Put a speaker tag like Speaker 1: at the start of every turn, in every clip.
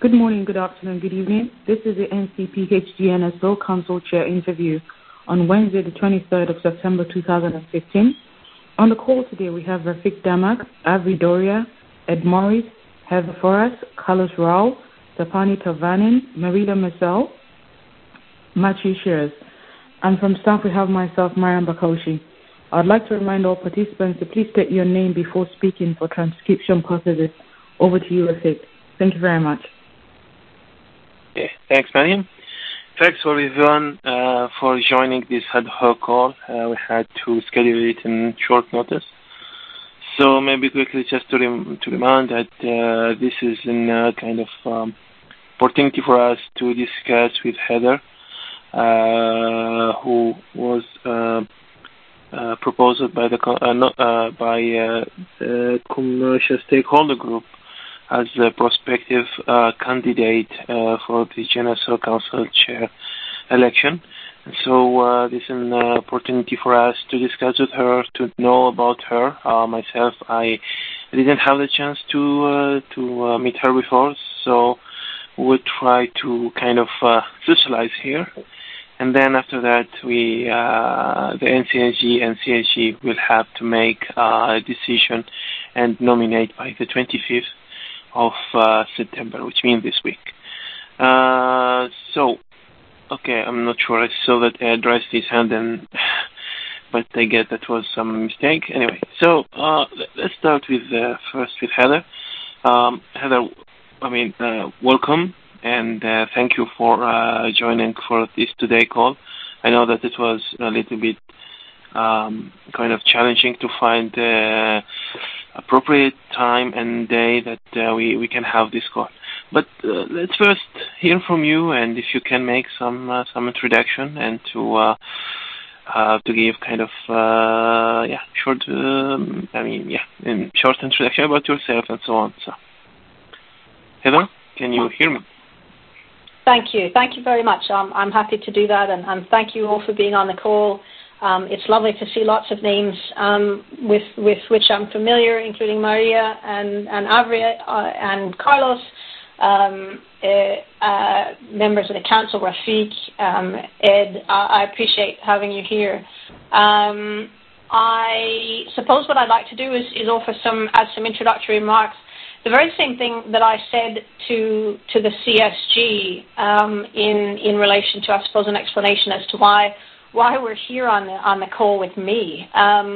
Speaker 1: Good morning, good afternoon, good evening. This is the NCPHG NSO Council Chair interview on Wednesday, the 23rd of September 2015. On the call today, we have Rafik Damak, Avri Doria, Ed Morris, Heather Forrest, Carlos Rao, Tapani Tavanin, Marila Massel, Machi Shears. And from staff, we have myself, Mariam Bakoshi. I'd like to remind all participants to please state your name before speaking for transcription purposes. Over to you, Rafik. Thank you very much.
Speaker 2: Okay, thanks, Mariam. Thanks for everyone for joining this ad hoc call. We had to schedule it in short notice. So maybe quickly just to remind that this is a kind of opportunity for us to discuss with Heather, who was proposed by the commercial stakeholder group as a prospective candidate for the GNSO Council Chair election. And so this is an opportunity for us to discuss with her, to know about her. Myself, I didn't have the chance to meet her before, so we'll try to kind of socialize here. And then after that, the NCNG and CSG will have to make a decision and nominate by the 25th of September, which means this week. Okay, I'm not sure. I saw that I addressed his hand, but I guess that was some mistake. Anyway, so let's start with first with Heather. Heather, welcome, and thank you for joining for this today call. I know that it was a little bit kind of challenging to find appropriate time and day that we can have this call. But let's first hear from you, and if you can make some introduction and to give kind of short introduction about yourself and so on. So, Heather, can you hear me?
Speaker 3: Thank you very much. I'm happy to do that, and thank you all for being on the call. It's lovely to see lots of names with which I'm familiar, including Maria and Avri and Carlos, members of the council, Rafik, Ed. I appreciate having you here. I suppose what I'd like to do is offer some introductory remarks. The very same thing that I said to the CSG in relation to, I suppose, an explanation as to why we're here on the call with me.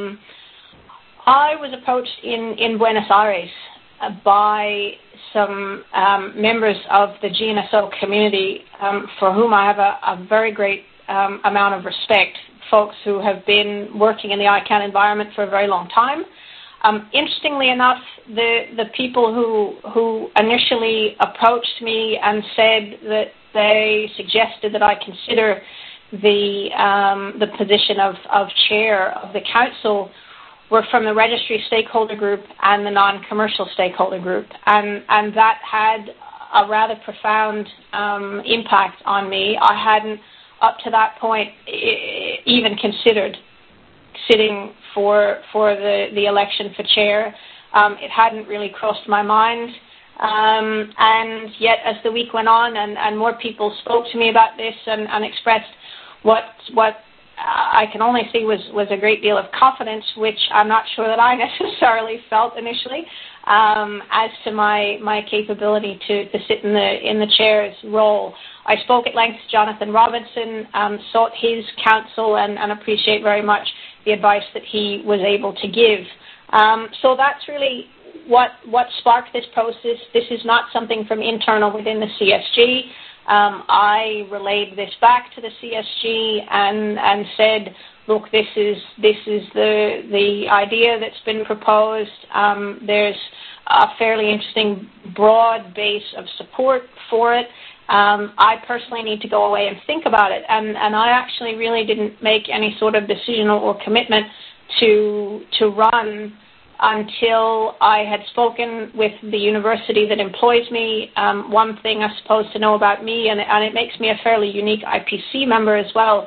Speaker 3: I was approached in Buenos Aires by some members of the GNSO community for whom I have a very great amount of respect, folks who have been working in the ICANN environment for a very long time. Interestingly enough, the people who initially approached me and said that they suggested that I consider the position of chair of the council were from the registry stakeholder group and the non-commercial stakeholder group, and that had a rather profound impact on me. I hadn't, up to that point, even considered sitting for the election for chair. It hadn't really crossed my mind. And yet, as the week went on and more people spoke to me about this and expressed what I can only see was a great deal of confidence, which I'm not sure that I necessarily felt initially, as to my capability to sit in the chair's role. I spoke at length to Jonathan Robinson, sought his counsel, and appreciate very much the advice that he was able to give. So that's really what sparked this process. This is not something from internal within the CSG. I relayed this back to the CSG and said, look, this is the idea that's been proposed. There's a fairly interesting broad base of support for it. I personally need to go away and think about it. And I actually really didn't make any sort of decision or commitment to run until I had spoken with the university that employs me. One thing I suppose to know about me, and it makes me a fairly unique IPC member as well,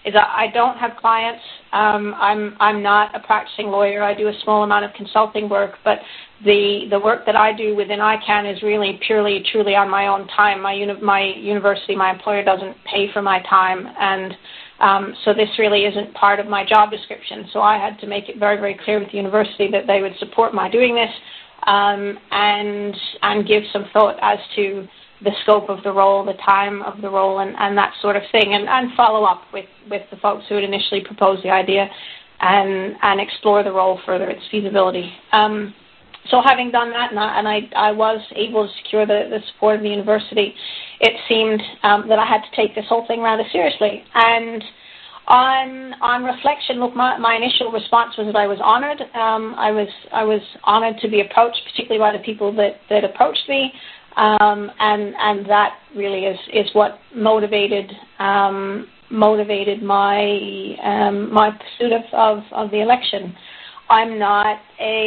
Speaker 3: is I don't have clients. I'm not a practicing lawyer. I do a small amount of consulting work, but the work that I do within ICANN is really purely, truly on my own time. My university, my employer doesn't pay for my time, and so this really isn't part of my job description. So I had to make it very, very clear with the university that they would support my doing this, and give some thought as to the scope of the role, the time of the role, and that sort of thing, and follow up with the folks who had initially proposed the idea and explore the role further, its feasibility. So having done that, and I was able to secure the support of the university, it seemed that I had to take this whole thing rather seriously. And on reflection, look, my initial response was that I was honored. I was honored to be approached, particularly by the people that approached me. And that really is what motivated my pursuit of the election. I'm not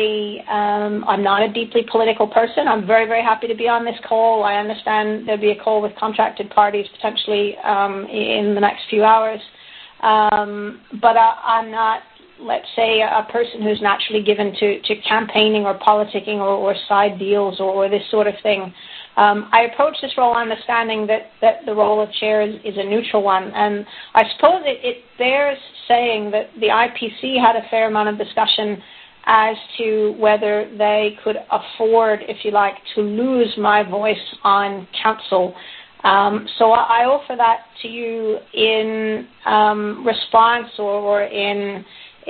Speaker 3: a deeply political person. I'm very, very happy to be on this call. I understand there'll be a call with contracted parties potentially in the next few hours. But I'm not, let's say, a person who's naturally given to campaigning or politicking or side deals or this sort of thing. I approach this role understanding that the role of chair is a neutral one, and I suppose it bears saying that the IPC had a fair amount of discussion as to whether they could afford, if you like, to lose my voice on council. So I offer that to you in response or in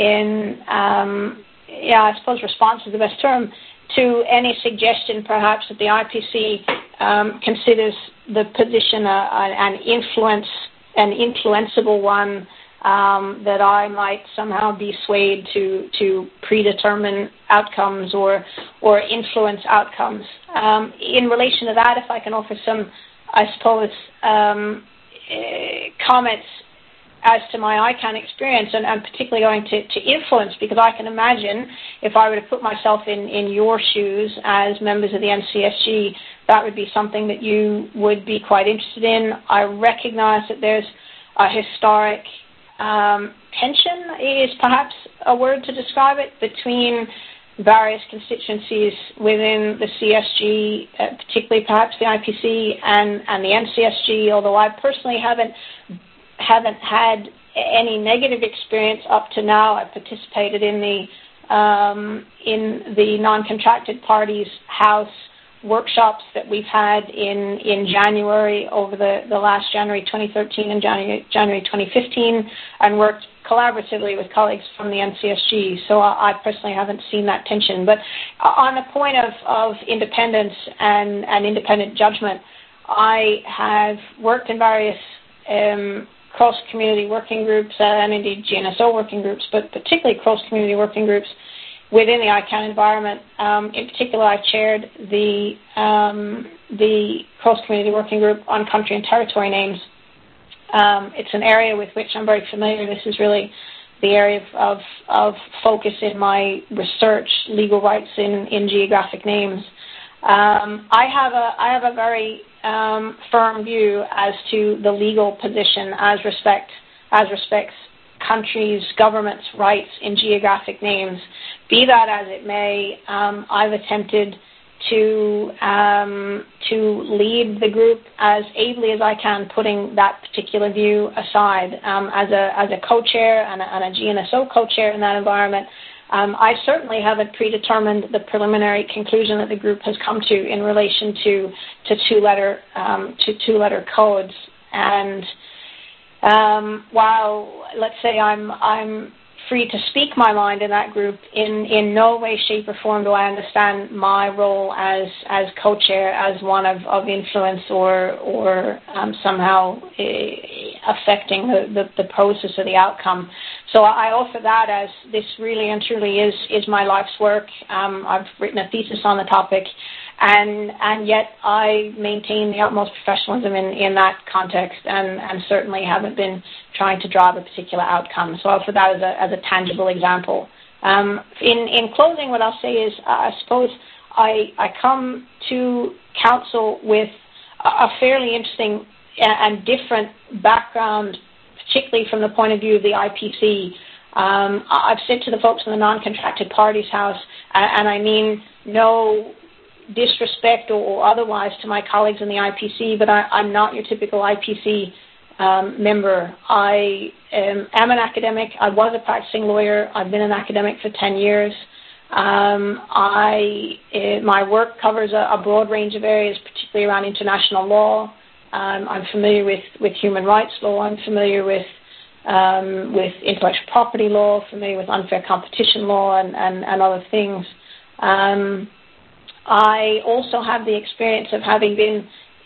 Speaker 3: I suppose response is the best term, to any suggestion perhaps that the IPC considers the position an influenceable one, that I might somehow be swayed to predetermine outcomes or influence outcomes. In relation to that, if I can offer some, I suppose, comments as to my ICANN experience, and particularly going to influence, because I can imagine if I were to put myself in your shoes as members of the NCSG, that would be something that you would be quite interested in. I recognize that there's a historic tension, is perhaps a word to describe it, between various constituencies within the CSG, particularly perhaps the IPC and the NCSG, although I personally haven't had any negative experience up to now. I participated in the non-contracted parties house workshops that we've had in January, over the last January 2013 and January 2015, and worked collaboratively with colleagues from the NCSG. So I personally haven't seen that tension. But on the point of independence and independent judgment, I have worked in various cross-community working groups and indeed GNSO working groups, but particularly cross-community working groups within the ICANN environment. In particular, I chaired the cross-community working group on country and territory names. It's an area with which I'm very familiar. This is really the area of focus in my research, legal rights in geographic names. I have a very firm view as to the legal position as respects countries, governments' rights in geographic names. Be that as it may, I've attempted to lead the group as ably as I can, putting that particular view aside. As a co-chair and a GNSO co-chair in that environment, I certainly haven't predetermined the preliminary conclusion that the group has come to in relation to two-letter codes. And while, let's say, I'm free to speak my mind in that group, in no way, shape, or form do I understand my role as co-chair as one of influence or somehow affecting the process or the outcome. So I offer that as this really and truly is my life's work. I've written a thesis on the topic, and yet I maintain the utmost professionalism in that context, and certainly haven't been trying to drive a particular outcome. So I offer that as a tangible example. In closing, what I'll say is, I suppose I come to council with a fairly interesting and different background particularly from the point of view of the IPC. I've said to the folks in the non-contracted parties house, and I mean no disrespect or otherwise to my colleagues in the IPC, but I'm not your typical IPC member. I am an academic. I was a practicing lawyer. I've been an academic for 10 years. My work covers a broad range of areas, particularly around international law. I'm familiar with human rights law. I'm familiar with intellectual property law, familiar with unfair competition law and other things. I also have the experience of having been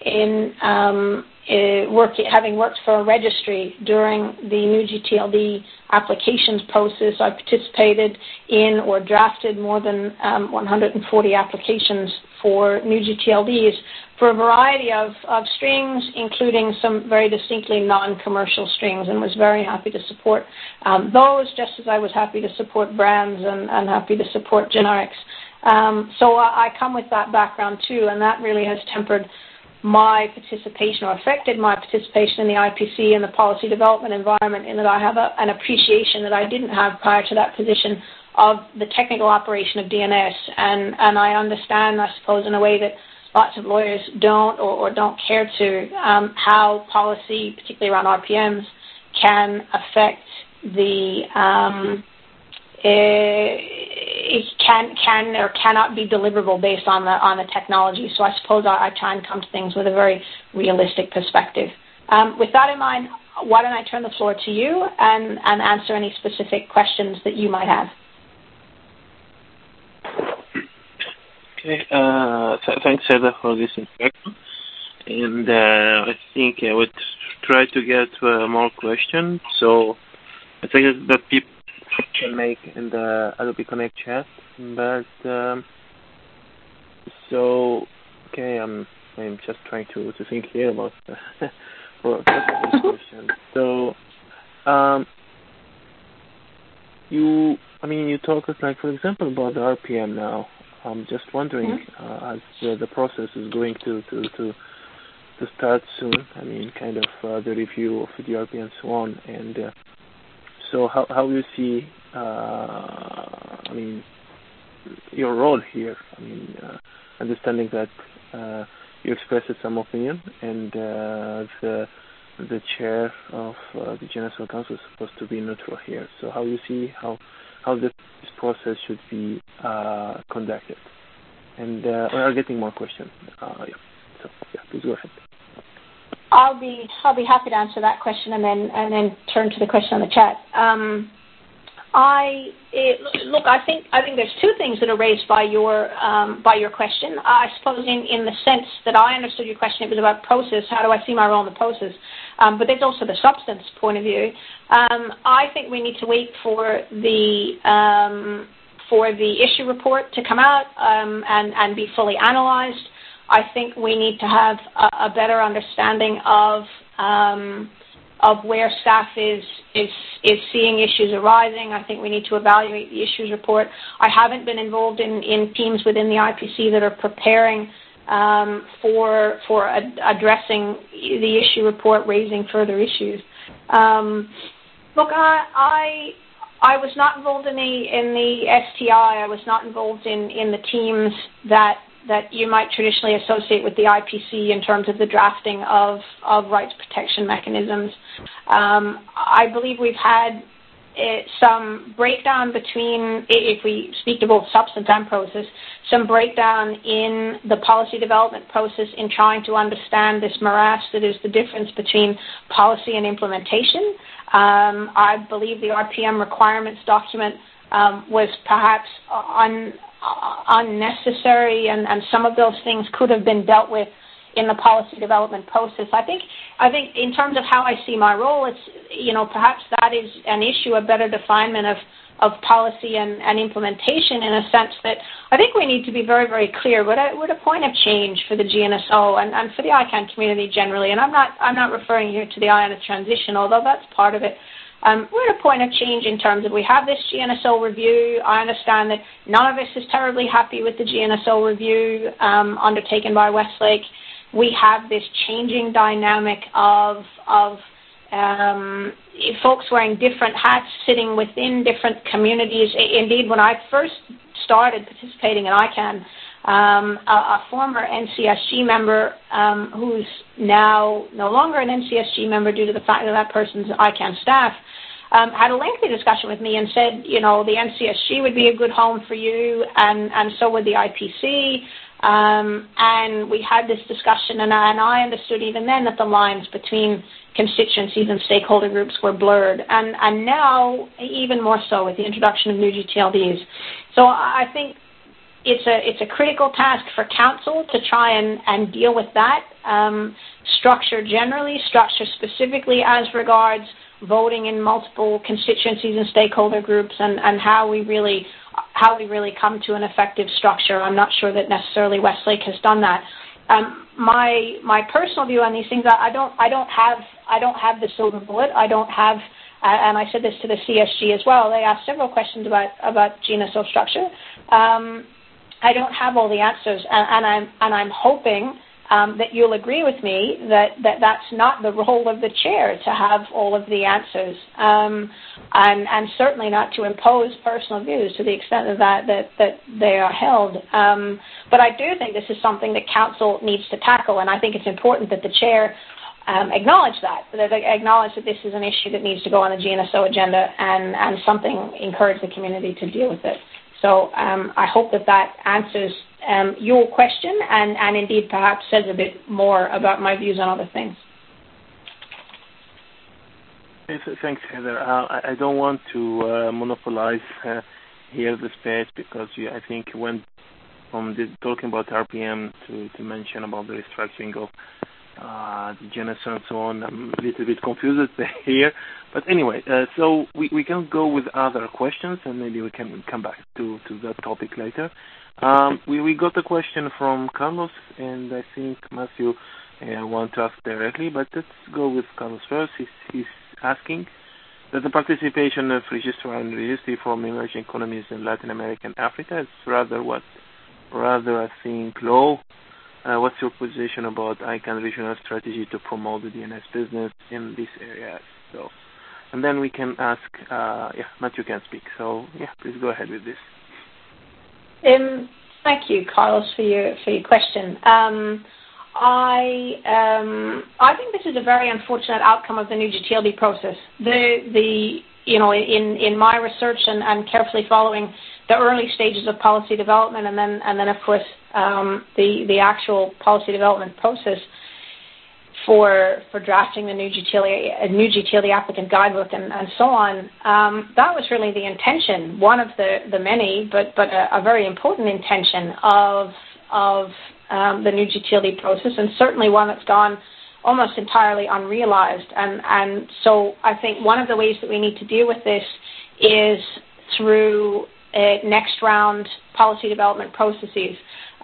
Speaker 3: having worked for a registry during the new GTLD applications process. I participated in or drafted more than 140 applications for new GTLDs for a variety of strings, including some very distinctly non-commercial strings, and was very happy to support those, just as I was happy to support brands and happy to support generics. So I come with that background too, and that really has tempered my participation or affected my participation in the IPC and the policy development environment, in that I have an appreciation that I didn't have prior to that position of the technical operation of DNS, and I understand, I suppose, in a way that lots of lawyers don't or don't care to, how policy, particularly around RPMs, can affect the it can or cannot be deliverable based on the technology. So I suppose I try and come to things with a very realistic perspective. With that in mind, why don't I turn the floor to you and answer any specific questions that you might have.
Speaker 2: Okay, thanks, Heather, for this introduction. And I think I would try to get more questions. So I think that people can make in the Adobe Connect chat. But so okay, I'm just trying to think here about for this question. So you talk like, for example, about the RPM now. I'm just wondering, as the process is going to start soon. I mean, kind of the review of the RPM and so on. And so how do you see? Your role here. Understanding that you expressed some opinion, and the chair of the GNSO Council is supposed to be neutral here. So how you see how this process should be conducted? And we are getting more questions. So please go ahead.
Speaker 3: I'll be happy to answer that question and then turn to the question on the chat. I think there's two things that are raised by your question. I suppose in the sense that I understood your question, it was about process. How do I see my role in the process? But there's also the substance point of view. I think we need to wait for the issue report to come out and be fully analyzed. I think we need to have a better understanding of where staff is seeing issues arising. I think we need to evaluate the issues report. I haven't been involved in teams within the IPC that are preparing for addressing the issue report, raising further issues. Look, I was not involved in the STI. I was not involved in the teams that you might traditionally associate with the IPC in terms of the drafting of rights protection mechanisms. I believe we've had some breakdown between, if we speak to both substance and process, some breakdown in the policy development process in trying to understand this morass that is the difference between policy and implementation. I believe the RPM requirements document was perhaps unnecessary, and some of those things could have been dealt with in the policy development process. I think in terms of how I see my role, it's, perhaps that is an issue, a better definement of policy and implementation, in a sense that I think we need to be very, very clear. We're at a point of change for the GNSO and for the ICANN community generally, and I'm not referring here to the IANA transition, although that's part of it. We're at a point of change in terms of we have this GNSO review. I understand that none of us is terribly happy with the GNSO review undertaken by Westlake. We have this changing dynamic of folks wearing different hats, sitting within different communities. Indeed, when I first started participating in ICANN, a former NCSG member who's now no longer an NCSG member due to the fact that that person's ICANN staff, had a lengthy discussion with me and said, the NCSG would be a good home for you, and so would the IPC. And we had this discussion, and I understood even then that the lines between constituencies and stakeholder groups were blurred, and now even more so with the introduction of new GTLDs. So I think it's a critical task for Council to try and deal with that, structure generally, structure specifically as regards voting in multiple constituencies and stakeholder groups, and how we really come to an effective structure. I'm not sure that necessarily Westlake has done that. My personal view on these things, I don't have the silver bullet. I don't have, and I said this to the CSG as well. They asked several questions about GNSO structure. I don't have all the answers, and I'm hoping that you'll agree with me that that's not the role of the chair to have all of the answers, and certainly not to impose personal views to the extent that they are held. But I do think this is something that Council needs to tackle, and I think it's important that the chair acknowledge that they acknowledge that this is an issue that needs to go on the GNSO agenda, and something encourage the community to deal with it. So I hope that answers your question, and indeed perhaps says a bit more about my views on other things.
Speaker 2: Thanks, Heather. I don't want to monopolize here the space, because I think you went from talking about RPM to mention about the restructuring of the GNSO and so on. I'm a little bit confused here. But anyway, so we can go with other questions, and maybe we can come back to that topic later. We got a question from Carlos, and I think Matthew want to ask directly, but let's go with Carlos first. He's asking that the participation of registrar and registry from emerging economies in Latin America and Africa is rather I think low. What's your position about ICANN regional strategy to promote the DNS business in these areas? So, and then we can ask, Matthew can speak. So, please go ahead with this.
Speaker 3: Thank you, Carlos, for your question. I think this is a very unfortunate outcome of the new GTLD process. In my research and carefully following the early stages of policy development, and then of course the actual policy development process for drafting the new GTLD applicant guidebook and so on. That was really the intention, one of the many, but a very important intention of the new GTLD process, and certainly one that's gone almost entirely unrealized. And so I think one of the ways that we need to deal with this is through next round policy development processes,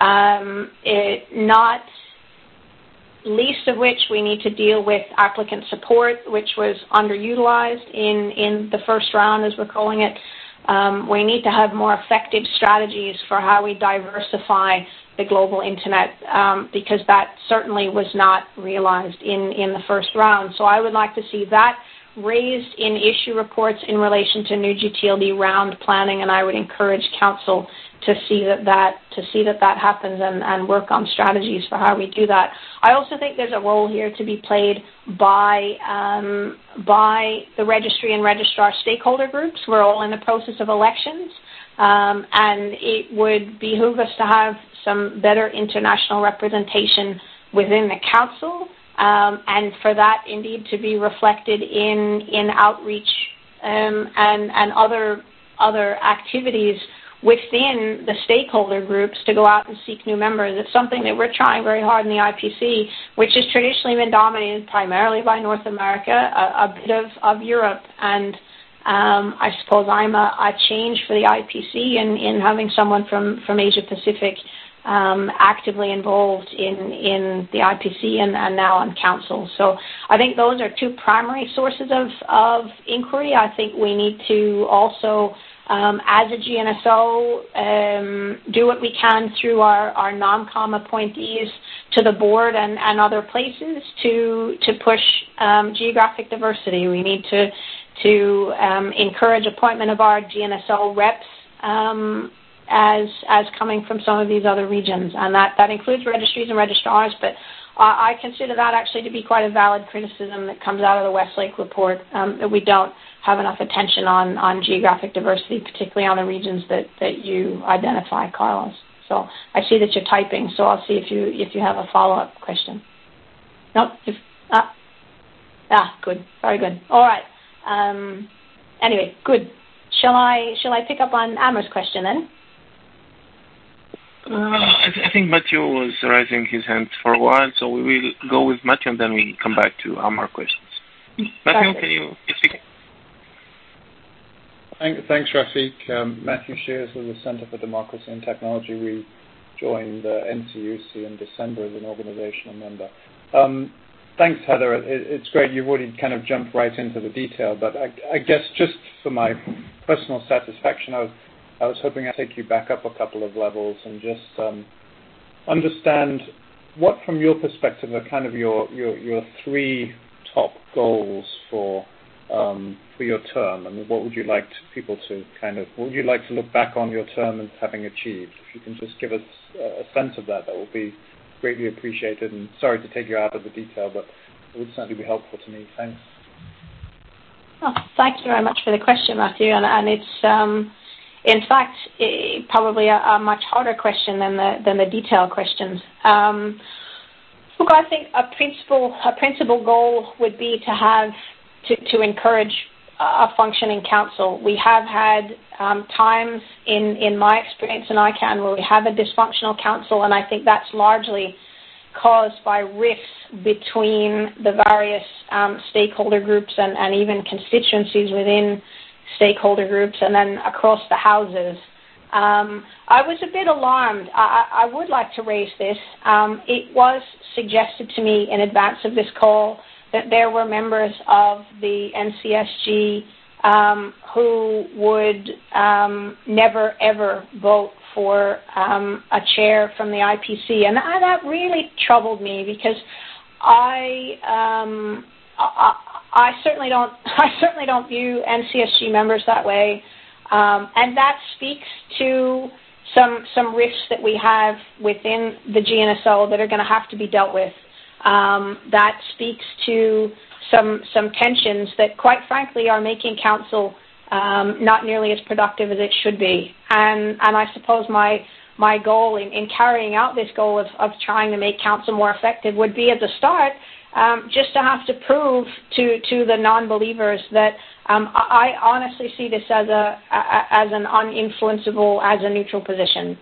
Speaker 3: not least of which we need to deal with applicant support, which was underutilized in the first round, as we're calling it. We need to have more effective strategies for how we diversify the global internet, because that certainly was not realized in the first round. So I would like to see that raised in issue reports in relation to new GTLD round planning, and I would encourage Council to see that happens and work on strategies for how we do that. I also think there's a role here to be played by the registry and registrar stakeholder groups. We're all in the process of elections, and it would behoove us to have some better international representation within the Council, and for that indeed to be reflected in outreach and other activities within the stakeholder groups to go out and seek new members. It's something that we're trying very hard in the IPC, which has traditionally been dominated primarily by North America, a bit of Europe, and I suppose I'm a change for the IPC in having someone from Asia Pacific actively involved in the IPC and now on Council. So I think those are two primary sources of inquiry. I think we need to also as a GNSO, do what we can through our NOMCOM appointees to the board and other places to push geographic diversity. We need to encourage appointment of our GNSO reps as coming from some of these other regions, and that includes registries and registrars, but I consider that actually to be quite a valid criticism that comes out of the Westlake report, that we don't have enough attention on geographic diversity, particularly on the regions that you identify, Carlos. So I see that you're typing, so I'll see if you have a follow-up question. Nope. Good. Very good. All right. Anyway, good. Shall I pick up on Amar's question then?
Speaker 2: I think Matthew was raising his hand for a while, so we will go with Matthew and then we come back to Amar questions. Matthew, can you speak?
Speaker 4: Thanks, Rafik. Matthew Shears of the Center for Democracy and Technology. We joined NCUC in December as an organizational member. Thanks, Heather. It's great. You've already kind of jumped right into the detail, but I guess just for my personal satisfaction, I was hoping I'd take you back up a couple of levels and just understand what, from your perspective, are kind of your three top goals for your term. I mean, what would you like what would you like to look back on your term as having achieved? If you can just give us a sense of that would be greatly appreciated. And sorry to take you out of the detail, but it would certainly be helpful to me. Thanks.
Speaker 3: Oh, thank you very much for the question, Matthew. And it's, in fact, probably a much harder question than the detailed questions. Look, I think a principal goal would be to encourage a functioning council. We have had times in my experience in ICANN where we have a dysfunctional council, and I think that's largely caused by rifts between the various stakeholder groups and even constituencies within stakeholder groups and then across the houses. I was a bit alarmed. I would like to raise this. It was suggested to me in advance of this call that there were members of the NCSG who would never, ever vote for a chair from the IPC. And that really troubled me because I certainly don't view NCSG members that way. And that speaks to some risks that we have within the GNSO that are going to have to be dealt with. That speaks to some tensions that, quite frankly, are making council not nearly as productive as it should be. And I suppose my goal in carrying out this goal of trying to make council more effective would be, at the start, just to have to prove to the non-believers that I honestly see this as an uninfluenceable, as a neutral position.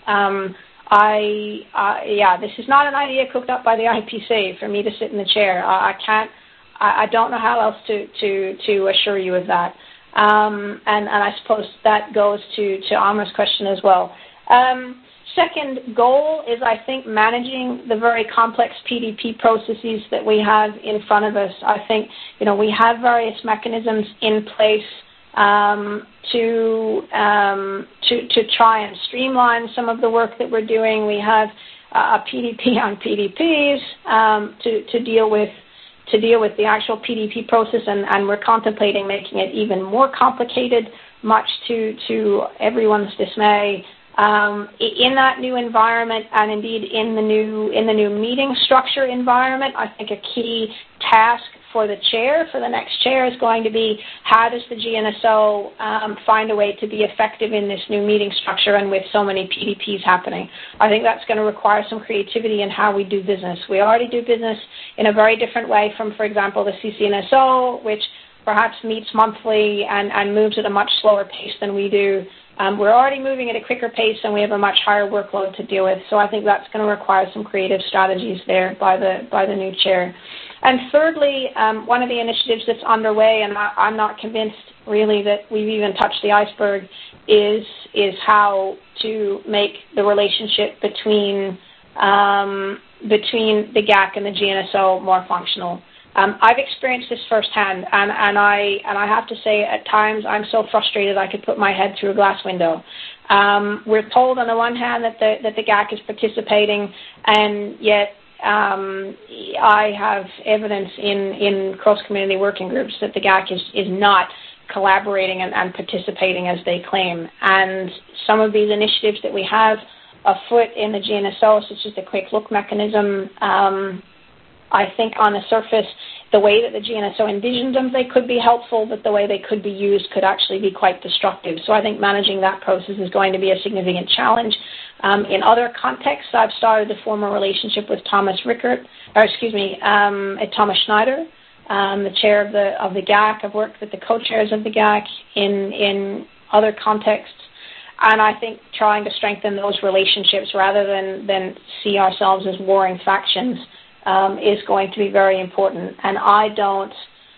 Speaker 3: This is not an idea cooked up by the IPC for me to sit in the chair. I don't know how else to assure you of that. And I suppose that goes to Amar's question as well. Second goal is, I think, managing the very complex PDP processes that we have in front of us. I think, we have various mechanisms in place to try and streamline some of the work that we're doing. We have a PDP on PDPs to deal with the actual PDP process, and we're contemplating making it even more complicated, much to everyone's dismay. In that new environment, and indeed in the new meeting structure environment, I think a key task for the next chair is going to be, how does the GNSO find a way to be effective in this new meeting structure and with so many PDPs happening? I think that's going to require some creativity in how we do business. We already do business in a very different way from, for example, the CCNSO, which perhaps meets monthly and moves at a much slower pace than we do. We're already moving at a quicker pace, and we have a much higher workload to deal with. So I think that's going to require some creative strategies there by the new chair. And thirdly, one of the initiatives that's underway, and I'm not convinced really that we've even touched the iceberg, is how to make the relationship between the GAC and the GNSO more functional. I've experienced this firsthand, and I have to say, at times I'm so frustrated I could put my head through a glass window. We're told on the one hand that the GAC is participating, and yet I have evidence in cross-community working groups that the GAC is not collaborating and participating as they claim. And some of these initiatives that we have afoot in the GNSO, such as the quick look mechanism, I think on the surface, the way that the GNSO envisions them, they could be helpful, but the way they could be used could actually be quite destructive. So I think managing that process is going to be a significant challenge. In other contexts, I've started to form a relationship with Thomas Schneider, the chair of the GAC. I've worked with the co-chairs of the GAC in other contexts. And I think trying to strengthen those relationships rather than see ourselves as warring factions is going to be very important. And I don't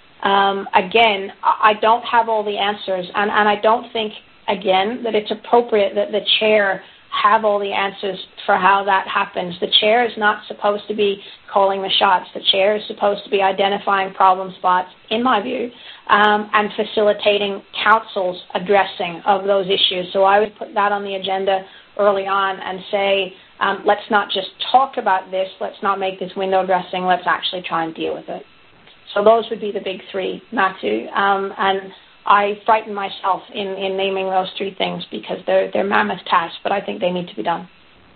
Speaker 3: have all the answers. And I don't think, again, that it's appropriate that the chair have all the answers for how that happens. The chair is not supposed to be calling the shots. The chair is supposed to be identifying problem spots, in my view, and facilitating council's addressing of those issues. So I would put that on the agenda early on and say, let's not just talk about this, let's not make this window dressing, let's actually try and deal with it. So those would be the big three, Matthew. And I frighten myself in naming those three things because they're mammoth tasks, but I think they need to be done.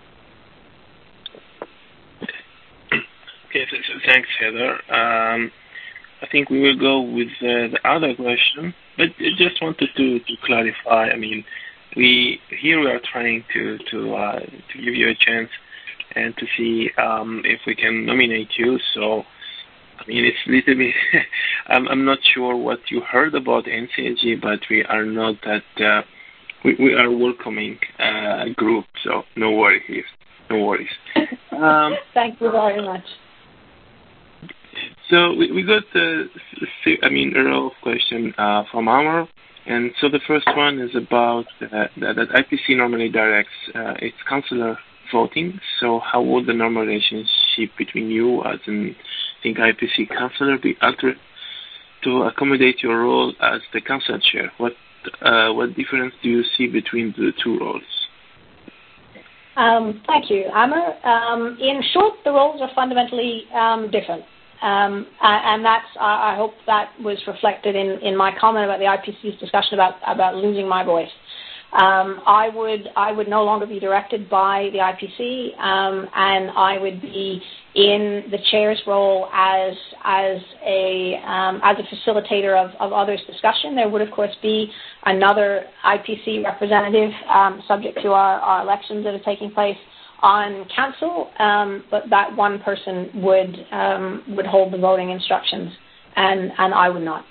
Speaker 2: Okay, so thanks, Heather. I think we will go with the other question, but I just wanted to clarify. I mean, we are trying to give you a chance and to see if we can nominate you. So, I mean, it's a little bit. I'm not sure what you heard about NCSG, but we are not that. We are welcoming a group, so no worries. No worries.
Speaker 3: Thank you very much.
Speaker 2: So we got a row of questions from Amar. And so the first one is about that IPC normally directs its councillor voting. So how would the normal relationship between you as an IPC councillor be altered to accommodate your role as the council chair? What difference do you see between the two roles?
Speaker 3: Thank you, Amar. In short, the roles are fundamentally different. And that's, I hope that was reflected in my comment about the IPC's discussion about losing my voice. I would no longer be directed by the IPC, and I would be in the chair's role as a facilitator of others' discussion. There would, of course, be another IPC representative subject to our elections that are taking place on council, but that one person would hold the voting instructions, and I would not.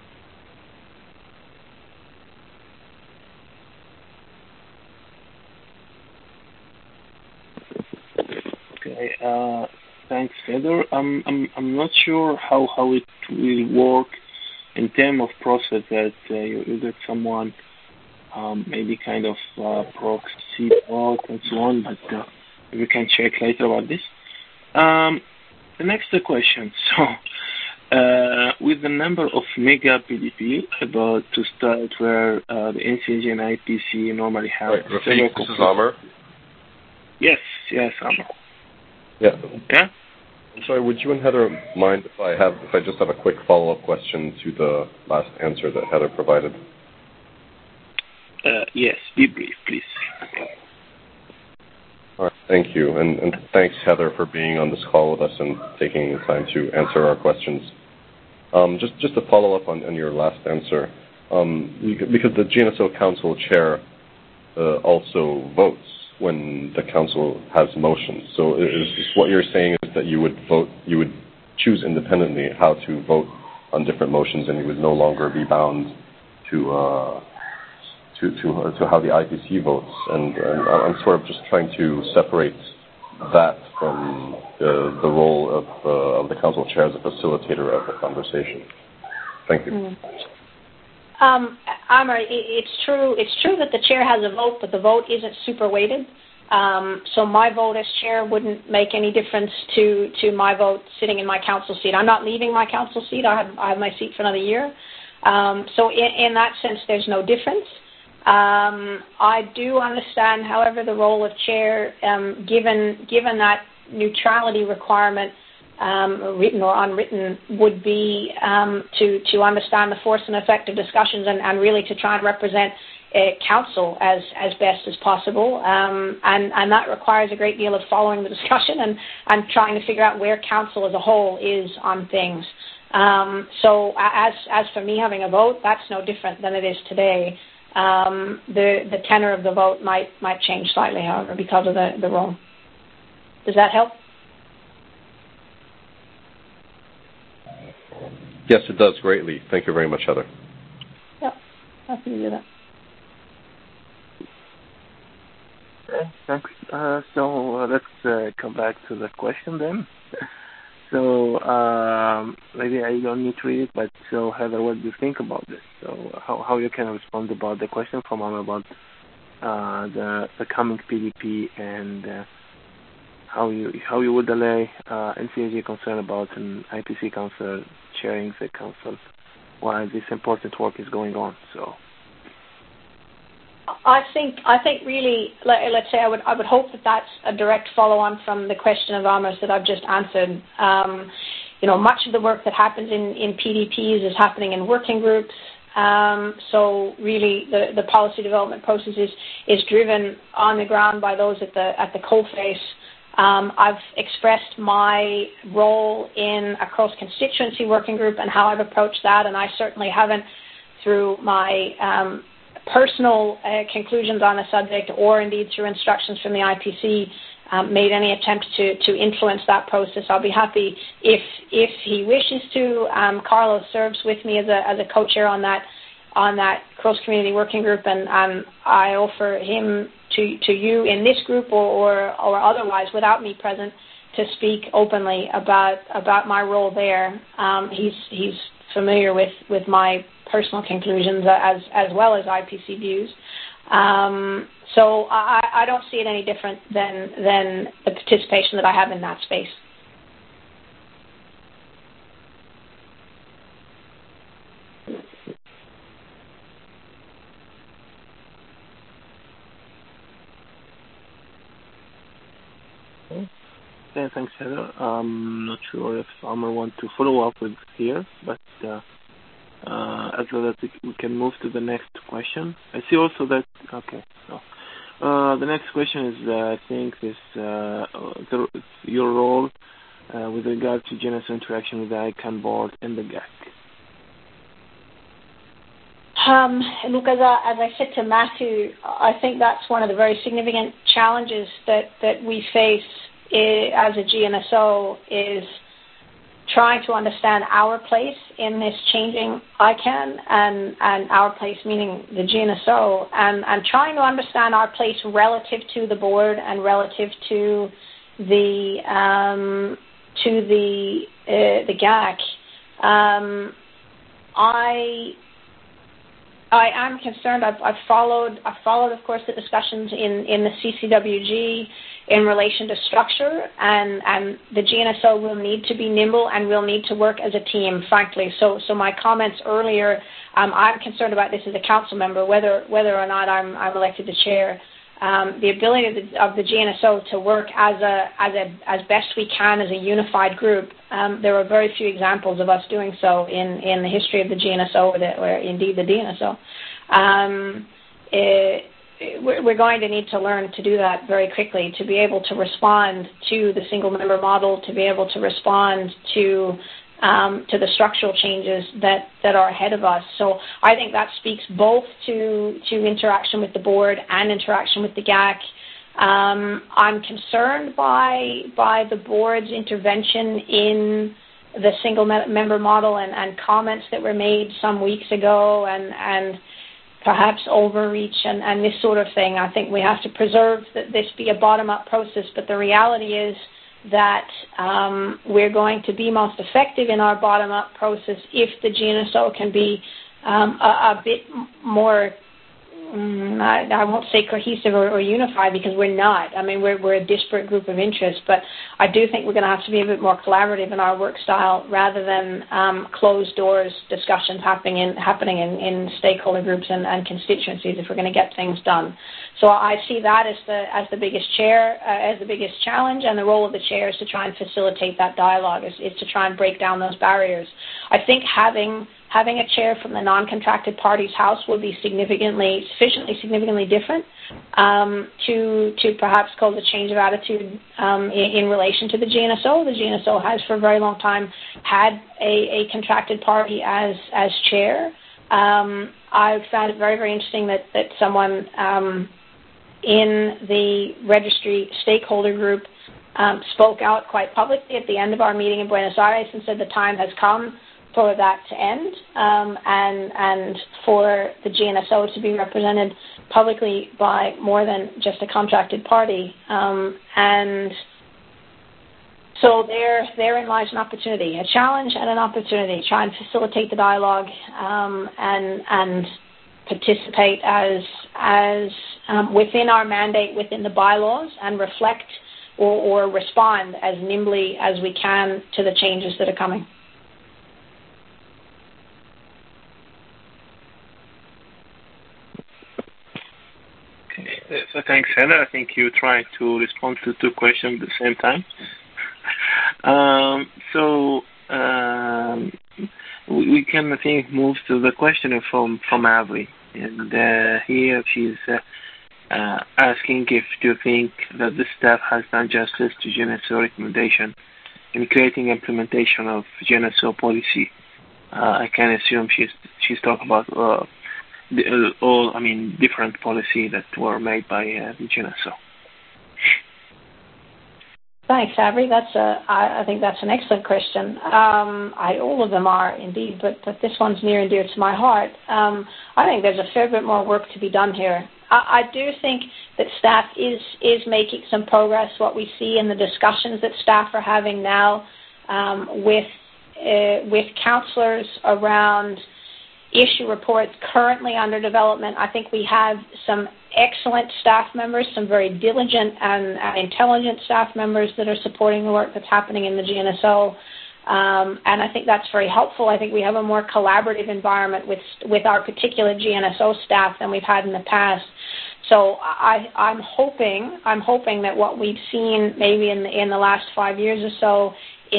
Speaker 2: Okay. Thanks, Heather. I'm not sure how it will work in terms of process that you get someone maybe kind of proxy vote and so on, but we can check later about this. The next question. So, with the number of mega PDP about to start where the NCSG and IPC normally have...
Speaker 5: Right, Rafik, this is Amar.
Speaker 2: Yes, Amar.
Speaker 5: Yeah.
Speaker 2: Okay.
Speaker 5: I'm sorry, would you and Heather mind if I just have a quick follow-up question to the last answer that Heather provided?
Speaker 2: Yes, be brief, please. Okay.
Speaker 5: All right, thank you. And thanks, Heather, for being on this call with us and taking the time to answer our questions. Just to follow up on your last answer, because the GNSO Council Chair also votes when the Council has motions. So is what you're saying is that you would choose independently how to vote on different motions, and you would no longer be bound to how the IPC votes, and I'm sort of just trying to separate that from the role of the council chair as a facilitator of the conversation. Thank you.
Speaker 3: Amar, it's true that the chair has a vote, but the vote isn't super weighted. So my vote as chair wouldn't make any difference to my vote sitting in my council seat. I'm not leaving my council seat. I have my seat for another year. So in that sense, there's no difference. I do understand, however, the role of chair, given that neutrality requirement, written or unwritten, would be to understand the force and effect of discussions and really to try and represent council as best as possible. And that requires a great deal of following the discussion and trying to figure out where council as a whole is on things. So as for me having a vote, that's no different than it is today. The tenor of the vote might change slightly, however, because of the role. Does that help?
Speaker 5: Yes, it does greatly. Thank you very much, Heather.
Speaker 3: Yeah, happy to do that.
Speaker 2: Okay, thanks. So let's come back to the question then. So maybe I don't need to read it, but so Heather, what do you think about this? So how you can respond about the question from Anna about the coming PDP and how you would allay NCAG concern about an IPC council chairing the council while this important work is going on. So
Speaker 3: I think really, let's say I would hope that that's a direct follow-on from the question of Amos that I've just answered. Much of the work that happens in PDPs is happening in working groups. So really, the policy development process is driven on the ground by those at the coalface. I've expressed my role in a cross-constituency working group and how I've approached that, and I certainly haven't, through my personal conclusions on the subject or indeed through instructions from the IPC, made any attempt to influence that process. I'll be happy if he wishes to. Carlos serves with me as a co-chair on that cross-community working group, and I offer him to you in this group or otherwise without me present to speak openly about my role there. He's familiar with my personal conclusions as well as IPC views. So I don't see it any different than the participation that I have in that space.
Speaker 2: Okay, thanks, Heather. I'm not sure if Amr wants to follow up with here, but as well as we can move to the next question. I see also that, okay, so the next question is, I think, your role with regard to GNSO interaction with the ICANN board and the GAC.
Speaker 3: Look, as I said to Matthew, I think that's one of the very significant challenges that we face as a GNSO is trying to understand our place in this changing ICANN and our place meaning the GNSO and trying to understand our place relative to the board and relative to the GAC. I am concerned. I've followed, of course, the discussions in the CCWG in relation to structure, and the GNSO will need to be nimble and will need to work as a team, frankly. So my comments earlier, I'm concerned about this as a council member, whether or not I'm elected to chair. The ability of the GNSO to work as best we can as a unified group. There are very few examples of us doing so in the history of the GNSO or indeed the DNSO. We're going to need to learn to do that very quickly, to be able to respond to the single member model, to be able to respond to the structural changes that are ahead of us. So I think that speaks both to interaction with the board and interaction with the GAC. I'm concerned by the board's intervention in the single member model and comments that were made some weeks ago and perhaps overreach and this sort of thing. I think we have to preserve that this be a bottom-up process, but the reality is that we're going to be most effective in our bottom-up process if the GNSO can be a bit more I won't say cohesive or unified, because we're not. I mean, we're a disparate group of interests, but I do think we're going to have to be a bit more collaborative in our work style rather than closed doors discussions happening in stakeholder groups and constituencies if we're going to get things done. So I see that as the biggest as the biggest challenge, and the role of the chair is to try and facilitate that dialogue, is to try and break down those barriers. I think having a chair from the non-contracted parties house would be significantly different to perhaps cause a change of attitude in relation to the GNSO. The GNSO has for a very long time had a contracted party as chair. I've found it very, very interesting that someone in the registry stakeholder group spoke out quite publicly at the end of our meeting in Buenos Aires and said the time has come for that to end and for the GNSO to be represented publicly by more than just a contracted party. And so therein lies an opportunity, a challenge and an opportunity. Try and facilitate the dialogue and participate as within our mandate, within the bylaws, and reflect or respond as nimbly as we can to the changes that are coming.
Speaker 2: Okay, so thanks, Heather. I think you tried to respond to two questions at the same time. We can, I think, move to the question from Avery. And here she's asking if you think that the staff has done justice to GNSO recommendation in creating implementation of GNSO policy. I can assume she's talking about different policy that were made by the GNSO.
Speaker 3: Thanks, Avery. I think that's an excellent question. All of them are indeed, but this one's near and dear to my heart. I think there's a fair bit more work to be done here. I do think that staff is making some progress. What we see in the discussions that staff are having now with councillors around issue reports currently under development. I think we have some excellent staff members, some very diligent and intelligent staff members that are supporting the work that's happening in the GNSO. And I think that's very helpful. I think we have a more collaborative environment with our particular GNSO staff than we've had in the past. So I'm hoping that what we've seen maybe in the last 5 years or so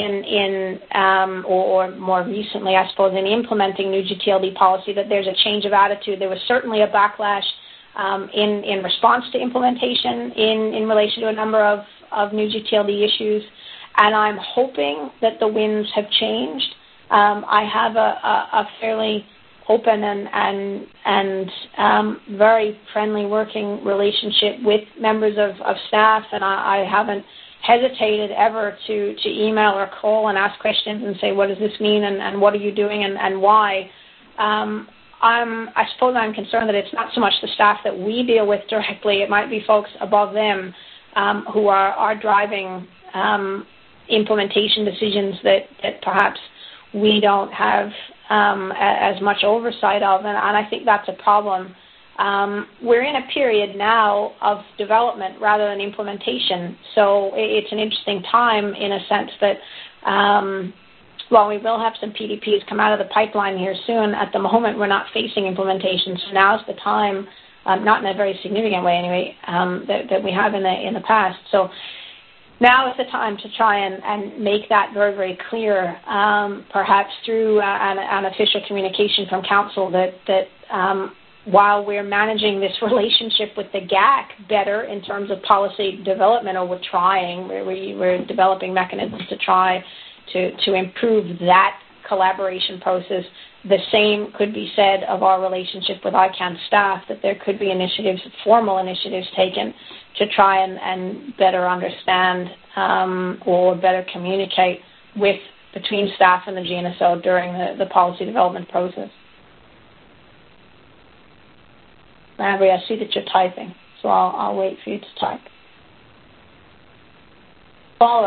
Speaker 3: or more recently, I suppose, in implementing new GTLD policy, that there's a change of attitude. There was certainly a backlash in response to implementation in relation to a number of new GTLD issues, and I'm hoping that the winds have changed. I have a fairly open and very friendly working relationship with members of staff, and I haven't hesitated ever to email or call and ask questions and say, what does this mean and what are you doing and why? I suppose I'm concerned that it's not so much the staff that we deal with directly. It might be folks above them who are driving implementation decisions that perhaps we don't have as much oversight of, and I think that's a problem. We're in a period now of development rather than implementation, so it's an interesting time in a sense that while we will have some PDPs come out of the pipeline here soon, at the moment we're not facing implementation, so now's the time, not in a very significant way anyway, that we have in the past. So now is the time to try and make that very, very clear, perhaps through an official communication from Council that while we're managing this relationship with the GAC better in terms of policy development, or we're developing mechanisms to try to improve that collaboration process, the same could be said of our relationship with ICANN staff, that there could be formal initiatives taken to try and better understand or better communicate between staff and the GNSO during the policy development process. Avery, I see that you're typing, so I'll wait for you to type.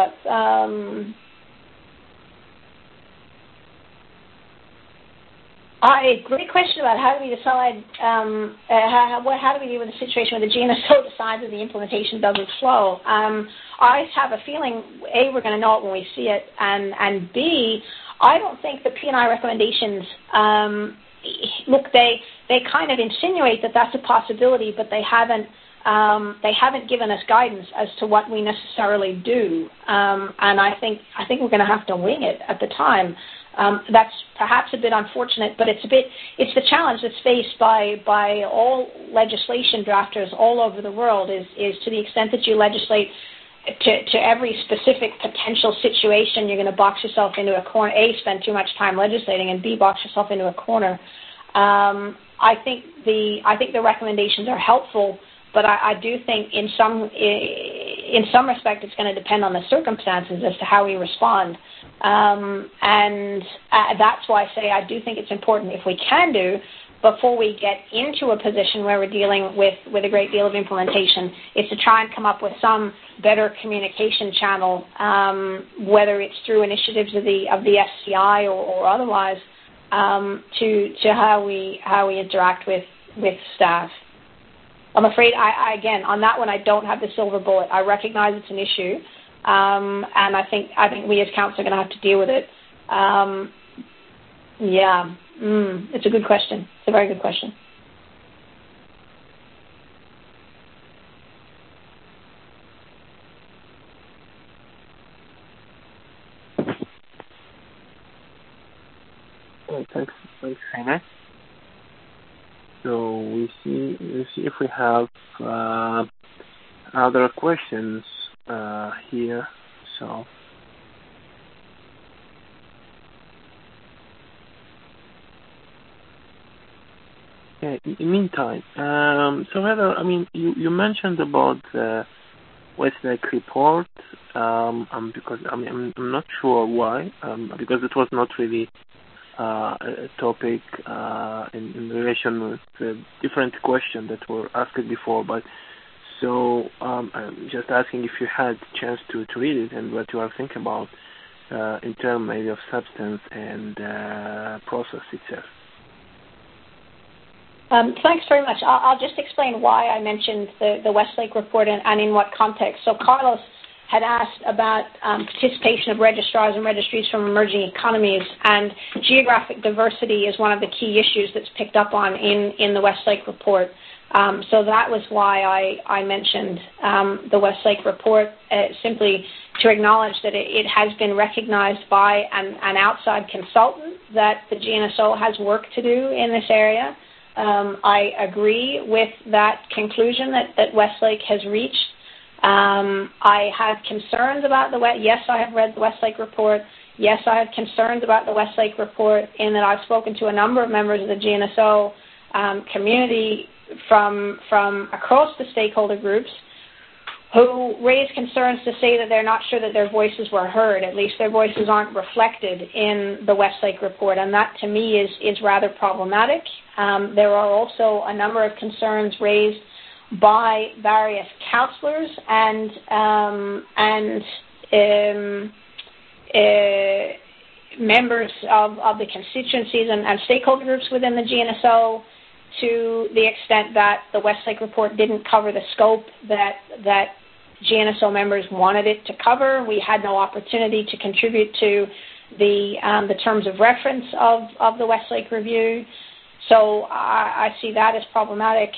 Speaker 3: Follow-up. Great question about how do we decide, how do we deal with a situation where the GNSO decides that the implementation doesn't flow? I have a feeling, A, we're going to know it when we see it, and B, I don't think the P&I recommendations, look, they kind of insinuate that that's a possibility, but they haven't given us guidance as to what we necessarily do, and I think we're going to have to wing it at the time. That's perhaps a bit unfortunate, but it's the challenge that's faced by all legislation drafters all over the world is to the extent that you legislate to every specific potential situation, you're going to box yourself into a corner. A, spend too much time legislating, and B, box yourself into a corner. I think the recommendations are helpful, but I do think in some respect it's going to depend on the circumstances as to how we respond. And that's why I say I do think it's important, if we can do, before we get into a position where we're dealing with a great deal of implementation, is to try and come up with some better communication channel, whether it's through initiatives of the SCI or otherwise, to how we interact with staff. I'm afraid, again, on that one, I don't have the silver bullet. I recognize it's an issue, and I think we as council are going to have to deal with it. It's a good question. It's a very good question.
Speaker 2: Thanks, Heather. So we see if we have other questions here. So. Yeah, in the meantime, so Heather, I mean, you mentioned about the Westlake report, because I'm not sure why, because it was not really a topic in relation with the different questions that were asked before, but so I'm just asking if you had a chance to read it and what you are thinking about in terms maybe of substance and process itself.
Speaker 3: Thanks very much. I'll just explain why I mentioned the Westlake report and in what context. So Carlos had asked about participation of registrars and registries from emerging economies, and geographic diversity is one of the key issues that's picked up on in the Westlake report. So that was why I mentioned the Westlake report, simply to acknowledge that it has been recognized by an outside consultant that the GNSO has work to do in this area. I agree with that conclusion that Westlake has reached. I have concerns about yes, I have read the Westlake report. Yes, I have concerns about the Westlake report in that I've spoken to a number of members of the GNSO community from across the stakeholder groups who raise concerns to say that they're not sure that their voices were heard. At least their voices aren't reflected in the Westlake report, and that to me is rather problematic. There are also a number of concerns raised by various councillors and members of the constituencies and stakeholder groups within the GNSO, to the extent that the Westlake report didn't cover the scope that GNSO members wanted it to cover. We had no opportunity to contribute to the terms of reference of the Westlake review. So I see that as problematic.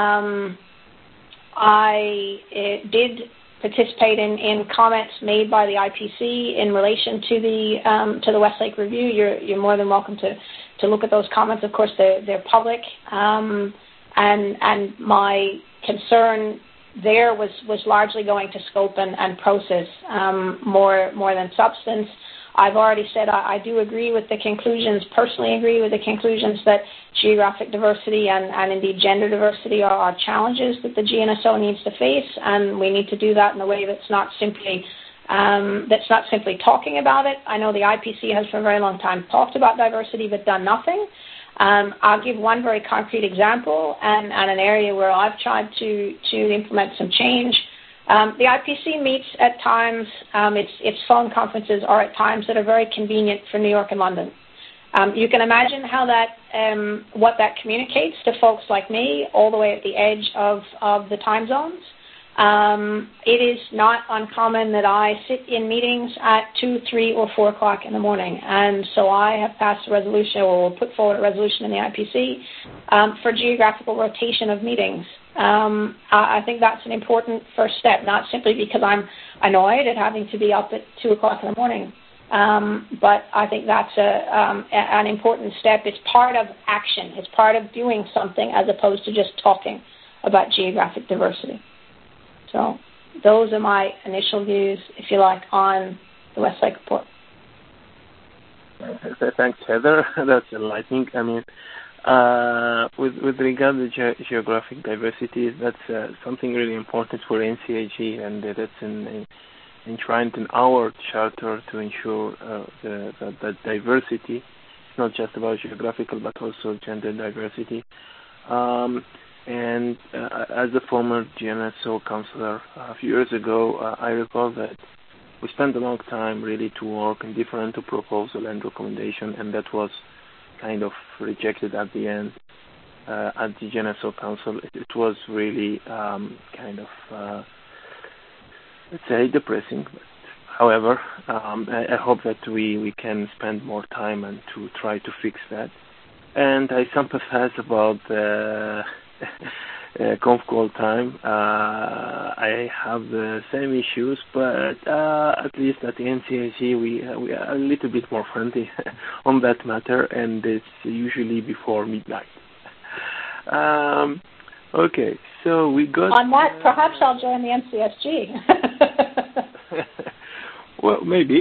Speaker 3: I did participate in comments made by the IPC in relation to the Westlake review. You're more than welcome to look at those comments. Of course, they're public, and my concern there was largely going to scope and process more than substance. I've already said I do agree with the conclusions, personally agree with the conclusions that geographic diversity and indeed gender diversity are challenges that the GNSO needs to face, and we need to do that in a way that's not simply talking about it. I know the IPC has for a very long time talked about diversity but done nothing. I'll give one very concrete example and an area where I've tried to implement some change. The IPC meets at times, its phone conferences are at times that are very convenient for New York and London. You can imagine how that, what that communicates to folks like me all the way at the edge of the time zones. It is not uncommon that I sit in meetings at 2, 3, or 4 o'clock in the morning, and so I have passed a resolution or put forward a resolution in the IPC for geographical rotation of meetings. I think that's an important first step, not simply because I'm annoyed at having to be up at 2 o'clock in the morning, but I think that's an important step. It's part of action. It's part of doing something as opposed to just talking about geographic diversity. So those are my initial views, if you like, on the Westlake report.
Speaker 2: Thanks, Heather. That's enlightening. I mean, with regard to geographic diversity, that's something really important for NCAG, and that's enshrined in our charter to ensure that diversity is not just about geographical but also gender diversity. And as a former GNSO counselor a few years ago, I recall that we spent a long time really to work on different proposal and recommendation, and that was kind of rejected at the end at the GNSO Council. It was really kind of, let's say, depressing. But, however, I hope that we can spend more time and to try to fix that. And I sympathize about the conf call time. I have the same issues, but at least at the NCAG we are a little bit more friendly on that matter, and it's usually before midnight. Okay, so we got...
Speaker 3: On that, perhaps I'll join the NCSG.
Speaker 2: Well, maybe.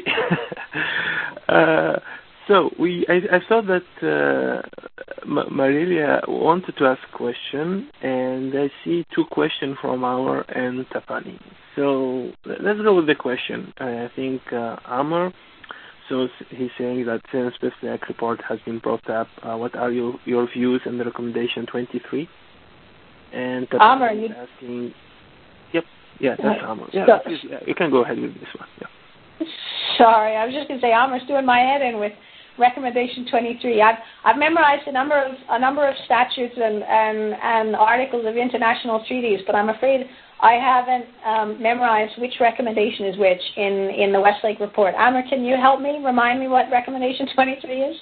Speaker 2: So I saw that Marilia wanted to ask a question, and I see 2 questions from Amr and Tapani. So let's go with the question. I think Amr, so he's saying that since the Westlake report has been brought up, what are your views on the recommendation 23? And
Speaker 3: Amr,
Speaker 2: you asking... Yep, yeah, that's Amr. Yeah, please, you can go ahead with this one. Yeah.
Speaker 3: Sorry, I was just going to say Amr's doing my head in with recommendation 23. I've memorized a number of statutes and articles of international treaties, but I'm afraid I haven't memorized which recommendation is which in the Westlake report. Amr, can you help me? Remind me what recommendation 23 is?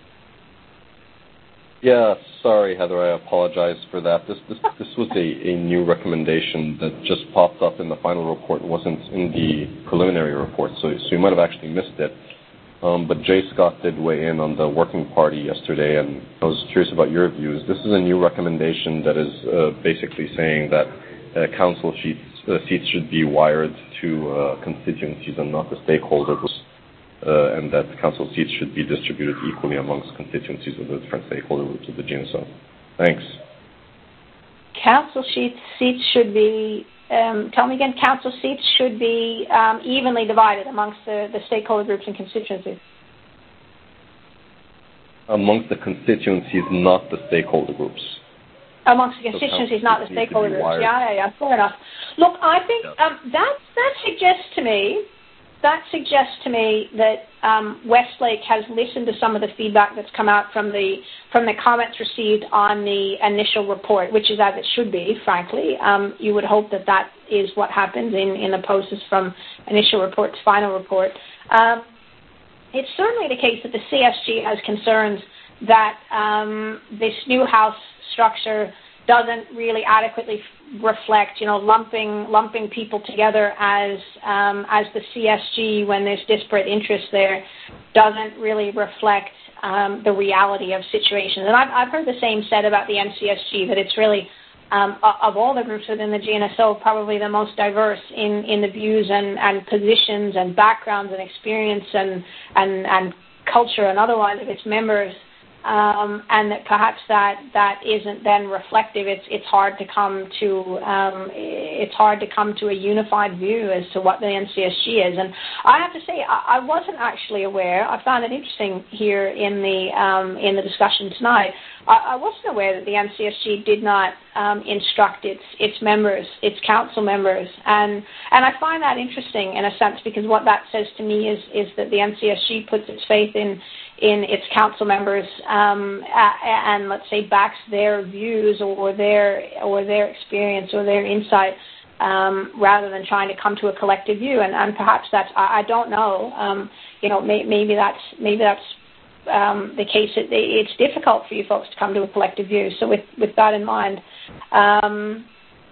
Speaker 5: Yeah, sorry, Heather. I apologize for that. This was a new recommendation that just popped up in the final report. It wasn't in the preliminary report, so you might have actually missed it. But Jay Scott did weigh in on the working party yesterday, and I was curious about your views. This is a new recommendation that is basically saying that council seats should be wired to constituencies and not the stakeholders, and that council seats should be distributed equally amongst constituencies of the different stakeholder groups of the GNSO. Thanks.
Speaker 3: Council seats should be... tell me again, council seats should be evenly divided amongst the stakeholder groups and constituencies.
Speaker 5: Amongst the constituencies, not the stakeholder groups.
Speaker 3: Amongst the constituencies, not the stakeholder groups. Yeah, fair enough. Look, I think that suggests to me that Westlake has listened to some of the feedback that's come out from the comments received on the initial report, which is as it should be, frankly. You would hope that is what happens in the process from initial report to final report. It's certainly the case that the CSG has concerns that this new House structure doesn't really adequately reflect, lumping people together as the CSG when there's disparate interests there doesn't really reflect the reality of situations. And I've heard the same said about the NCSG, that it's really, of all the groups within the GNSO, probably the most diverse in the views and positions and backgrounds and experience and culture and otherwise of its members. And that perhaps that isn't then reflective. It's hard to come to a unified view as to what the NCSG is. And I have to say, I wasn't actually aware. I found it interesting here in the discussion tonight. I wasn't aware that the NCSG did not instruct its members, its council members, and I find that interesting in a sense, because what that says to me is that the NCSG puts its faith in in its council members and let's say backs their views or their experience or their insight rather than trying to come to a collective view. And perhaps that's, I don't know, maybe that's the case. It's difficult for you folks to come to a collective view. So with that in mind, on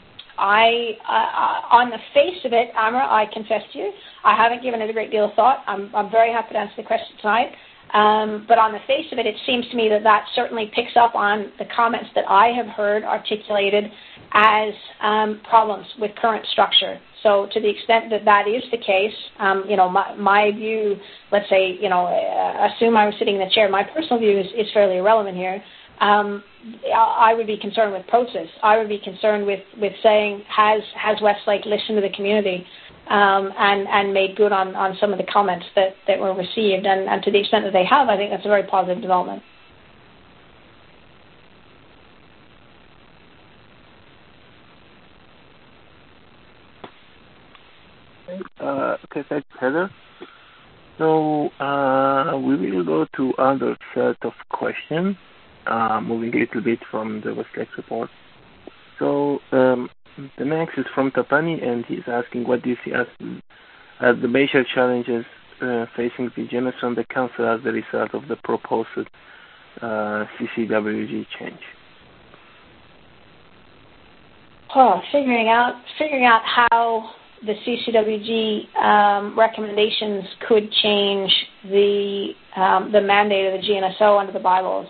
Speaker 3: the face of it, Amra, I confess to you, I haven't given it a great deal of thought. I'm very happy to answer the question tonight. But on the face of it, it seems to me that certainly picks up on the comments that I have heard articulated as problems with current structure. So to the extent that that is the case, my view, let's say, assume I was sitting in the chair, my personal view is fairly irrelevant here. I would be concerned with process. I would be concerned with saying, has Westlake listened to the community and made good on some of the comments that were received? And to the extent that they have, I think that's a very positive development.
Speaker 2: Okay, thanks, Heather. So we will go to other set of questions, moving a little bit from the Westlake report. So the next is from Tapani, and he's asking, what do you see as the major challenges facing the GNSO and the Council as a result of the proposed CCWG change?
Speaker 3: Figuring out how the CCWG recommendations could change the mandate of the GNSO under the bylaws.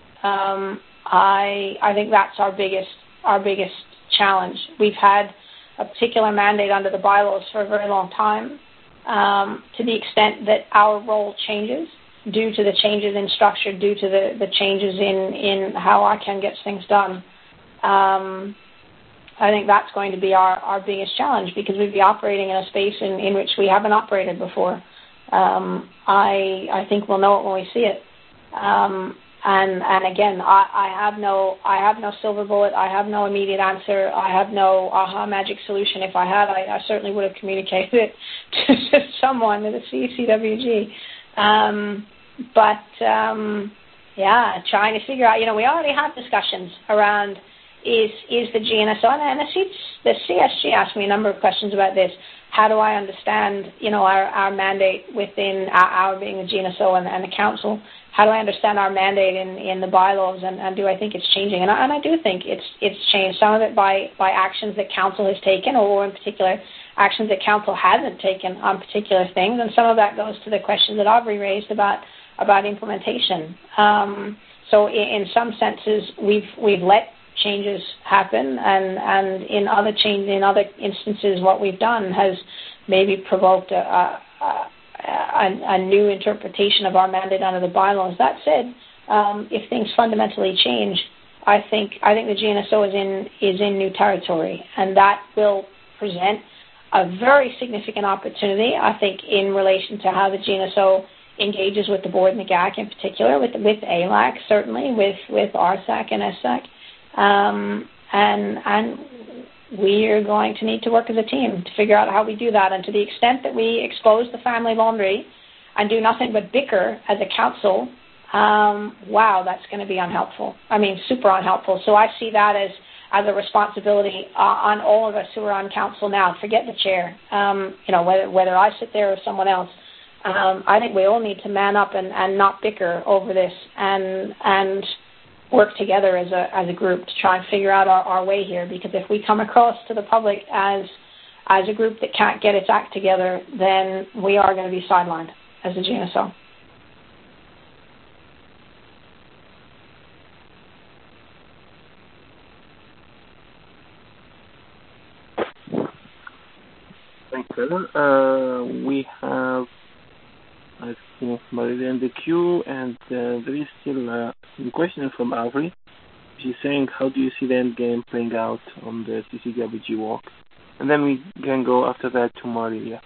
Speaker 3: I think that's our biggest challenge. We've had a particular mandate under the bylaws for a very long time. To the extent that our role changes due to the changes in structure, due to the changes in how ICANN gets things done, I think that's going to be our biggest challenge, because we'd be operating in a space in which we haven't operated before. I think we'll know it when we see it. And again, I have no silver bullet. I have no immediate answer. I have no aha magic solution. If I had, I certainly would have communicated it to someone at the CCWG. Trying to figure out. We already have discussions around is the GNSO, and the CSG asked me a number of questions about this. How do I understand, our mandate within our being the GNSO and the Council? How do I understand our mandate in the bylaws, and do I think it's changing? And I do think it's changed. Some of it by actions that Council has taken, or in particular actions that Council hasn't taken on particular things, and some of that goes to the question that Aubrey raised about implementation. So in some senses, we've let changes happen, and in other instances, what we've done has maybe provoked a new interpretation of our mandate under the bylaws. That said, if things fundamentally change, I think the GNSO is in new territory, and that will present a very significant opportunity, I think, in relation to how the GNSO engages with the board and the GAC in particular, with ALAC certainly, with RSAC and SSAC. And we are going to need to work as a team to figure out how we do that. And to the extent that we expose the family laundry and do nothing but bicker as a council, that's going to be unhelpful. I mean, super unhelpful. So I see that as a responsibility on all of us who are on council now. Forget the chair, whether I sit there or someone else. I think we all need to man up and not bicker over this and work together as a group to try and figure out our way here. Because if we come across to the public as a group that can't get its act together, then we are going to be sidelined as a GNSO.
Speaker 2: Thanks, Heather. We have, I think, Maria in the queue, and there is still a question from Avery. She's saying, how do you see the end game playing out on the CCWG walk? And then we can go after that to Maria.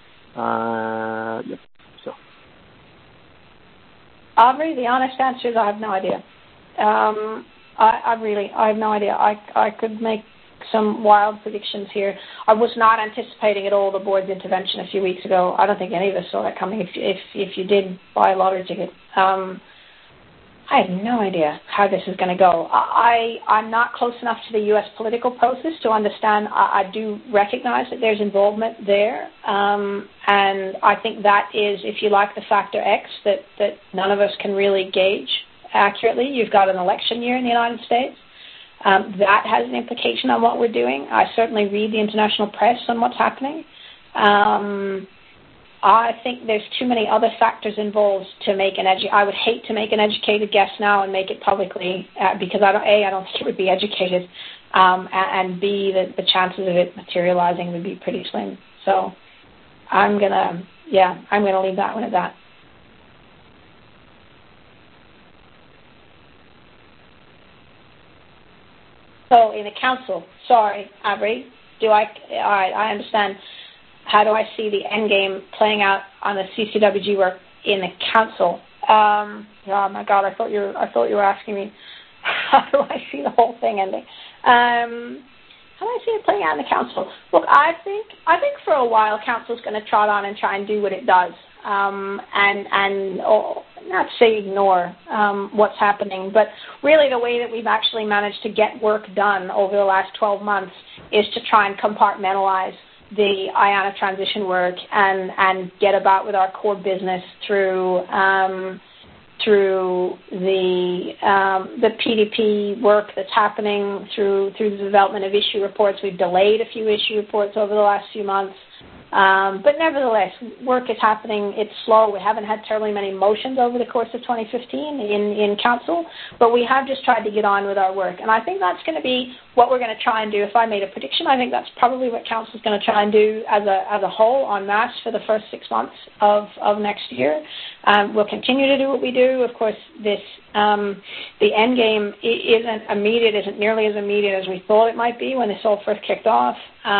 Speaker 3: Avery, the honest answer is I have no idea. I have no idea. I could make some wild predictions here. I was not anticipating at all the board's intervention a few weeks ago. I don't think any of us saw that coming. If you did buy a lottery ticket, I have no idea how this is going to go. I'm not close enough to the U.S. political process to understand. I do recognize that there's involvement there, and I think that is, if you like, the factor X that none of us can really gauge accurately. You've got an election year in the United States. That has an implication on what we're doing. I certainly read the international press on what's happening. I think there's too many other factors involved to make I would hate to make an educated guess now and make it publicly because I don't think it would be educated, and B, the chances of it materializing would be pretty slim. So I'm gonna leave that one at that. So in the council, sorry, Avery, I understand. How do I see the end game playing out on the CCWG work in the council? Oh my God, I thought you were asking me how do I see the whole thing ending? How do I see it playing out in the council? Look, I think for a while council's going to trot on and try and do what it does, and not say ignore what's happening, but really the way that we've actually managed to get work done over the last 12 months is to try and compartmentalize the IANA transition work and get about with our core business through the PDP work that's happening through the development of issue reports. We've delayed a few issue reports over the last few months. But nevertheless, work is happening. It's slow. We haven't had terribly many motions over the course of 2015 in council, but we have just tried to get on with our work. And I think that's going to be what we're going to try and do. If I made a prediction, I think that's probably what council is going to try and do as a whole en masse for the first 6 months of next year. We'll continue to do what we do. Of course, the end game isn't nearly as immediate as we thought it might be when this all first kicked off.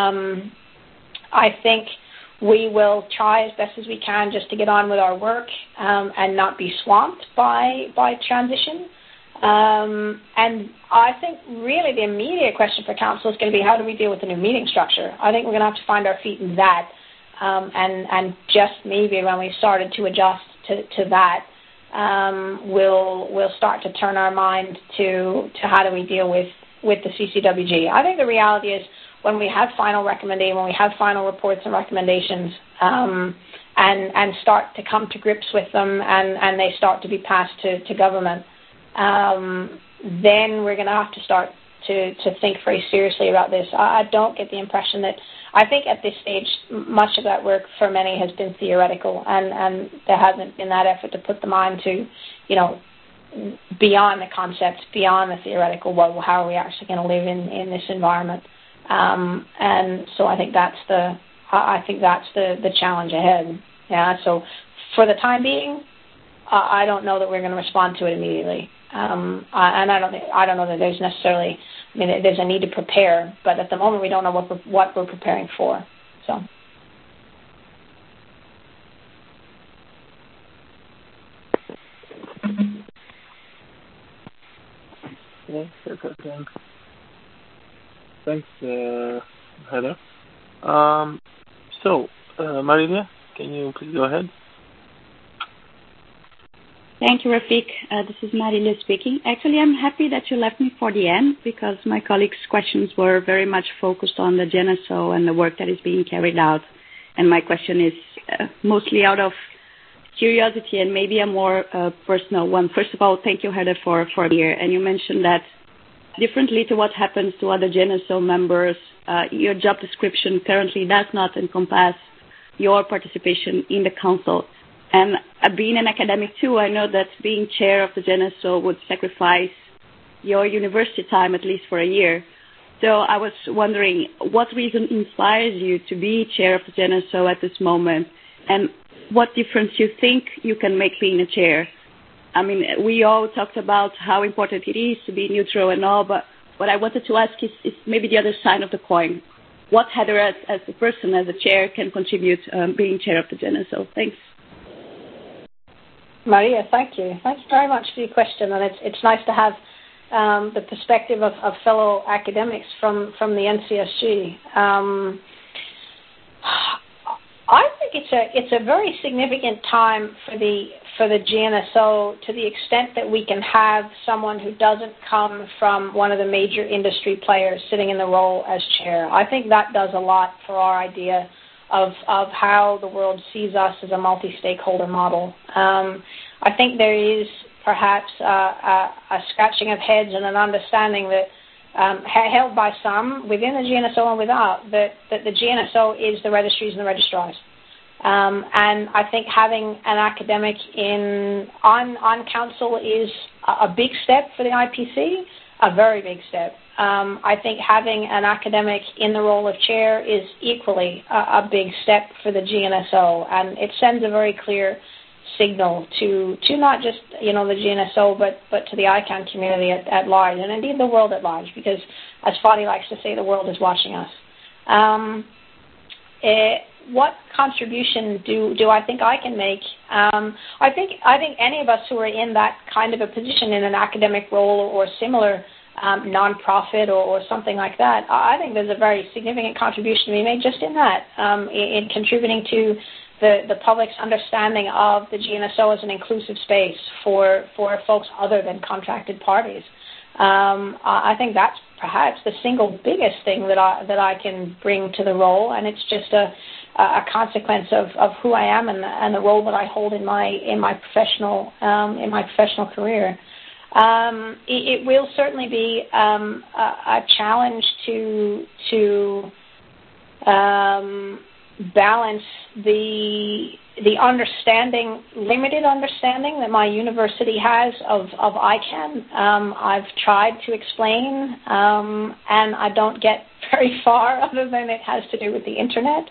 Speaker 3: I think we will try as best as we can just to get on with our work and not be swamped by transition. And I think really the immediate question for council is going to be how do we deal with the new meeting structure? I think we're going to have to find our feet in that, and just maybe when we've started to adjust to that, we'll start to turn our mind to how do we deal with the CCWG. I think the reality is when we have final recommendation, when we have final reports and recommendations, and start to come to grips with them, and they start to be passed to government, then we're going to have to start to think very seriously about this. I don't get the impression that, I think at this stage, much of that work for many has been theoretical, and there hasn't been that effort to put the mind to, beyond the concepts, beyond the theoretical, well, how are we actually going to live in this environment? And so I think that's the challenge ahead. Yeah. So for the time being, I don't know that we're going to respond to it immediately. And I don't know that there's necessarily. I mean, there's a need to prepare, but at the moment we don't know what we're preparing for. So.
Speaker 2: Yeah, thanks. Thanks, Heather. So, Marilia, can you please go ahead?
Speaker 6: Thank you, Rafik. This is Marilia speaking. Actually, I'm happy that you left me for the end because my colleagues' questions were very much focused on the GNSO and the work that is being carried out. And my question is mostly out of curiosity and maybe a more personal one. First of all, thank you, Heather, for here. And you mentioned that differently to what happens to other GNSO members, your job description currently does not encompass your participation in the council. And being an academic too, I know that being chair of the GNSO would sacrifice your university time at least for a year. So I was wondering what reason inspires you to be chair of the GNSO at this moment, and what difference you think you can make being a chair? I mean, we all talked about how important it is to be neutral and all, but what I wanted to ask is maybe the other side of the coin. What Heather, as a person, as a chair, can contribute being chair of the GNSO? Thanks.
Speaker 3: Maria, thank you. Thanks very much for your question, and it's nice to have the perspective of fellow academics from the NCSG. I think it's a very significant time for the GNSO, to the extent that we can have someone who doesn't come from one of the major industry players sitting in the role as chair. I think that does a lot for our idea of how the world sees us as a multi-stakeholder model. I think there is perhaps a scratching of heads and an understanding that held by some within the GNSO and without, that the GNSO is the registries and the registrars. And I think having an academic on council is a big step for the IPC, a very big step. I think having an academic in the role of chair is equally a big step for the GNSO, and it sends a very clear signal to not just the GNSO, but to the ICANN community at large, and indeed the world at large, because as Fadi likes to say, the world is watching us. What contribution do I think I can make? I think any of us who are in that kind of a position in an academic role or similar nonprofit or something like that, I think there's a very significant contribution to be made just in that, in contributing to the public's understanding of the GNSO as an inclusive space for folks other than contracted parties. I think that's perhaps the single biggest thing that I can bring to the role, and it's just a consequence of who I am and the role that I hold in my professional career. It will certainly be a challenge to balance the limited understanding that my university has of ICANN. I've tried to explain, and I don't get very far other than it has to do with the internet.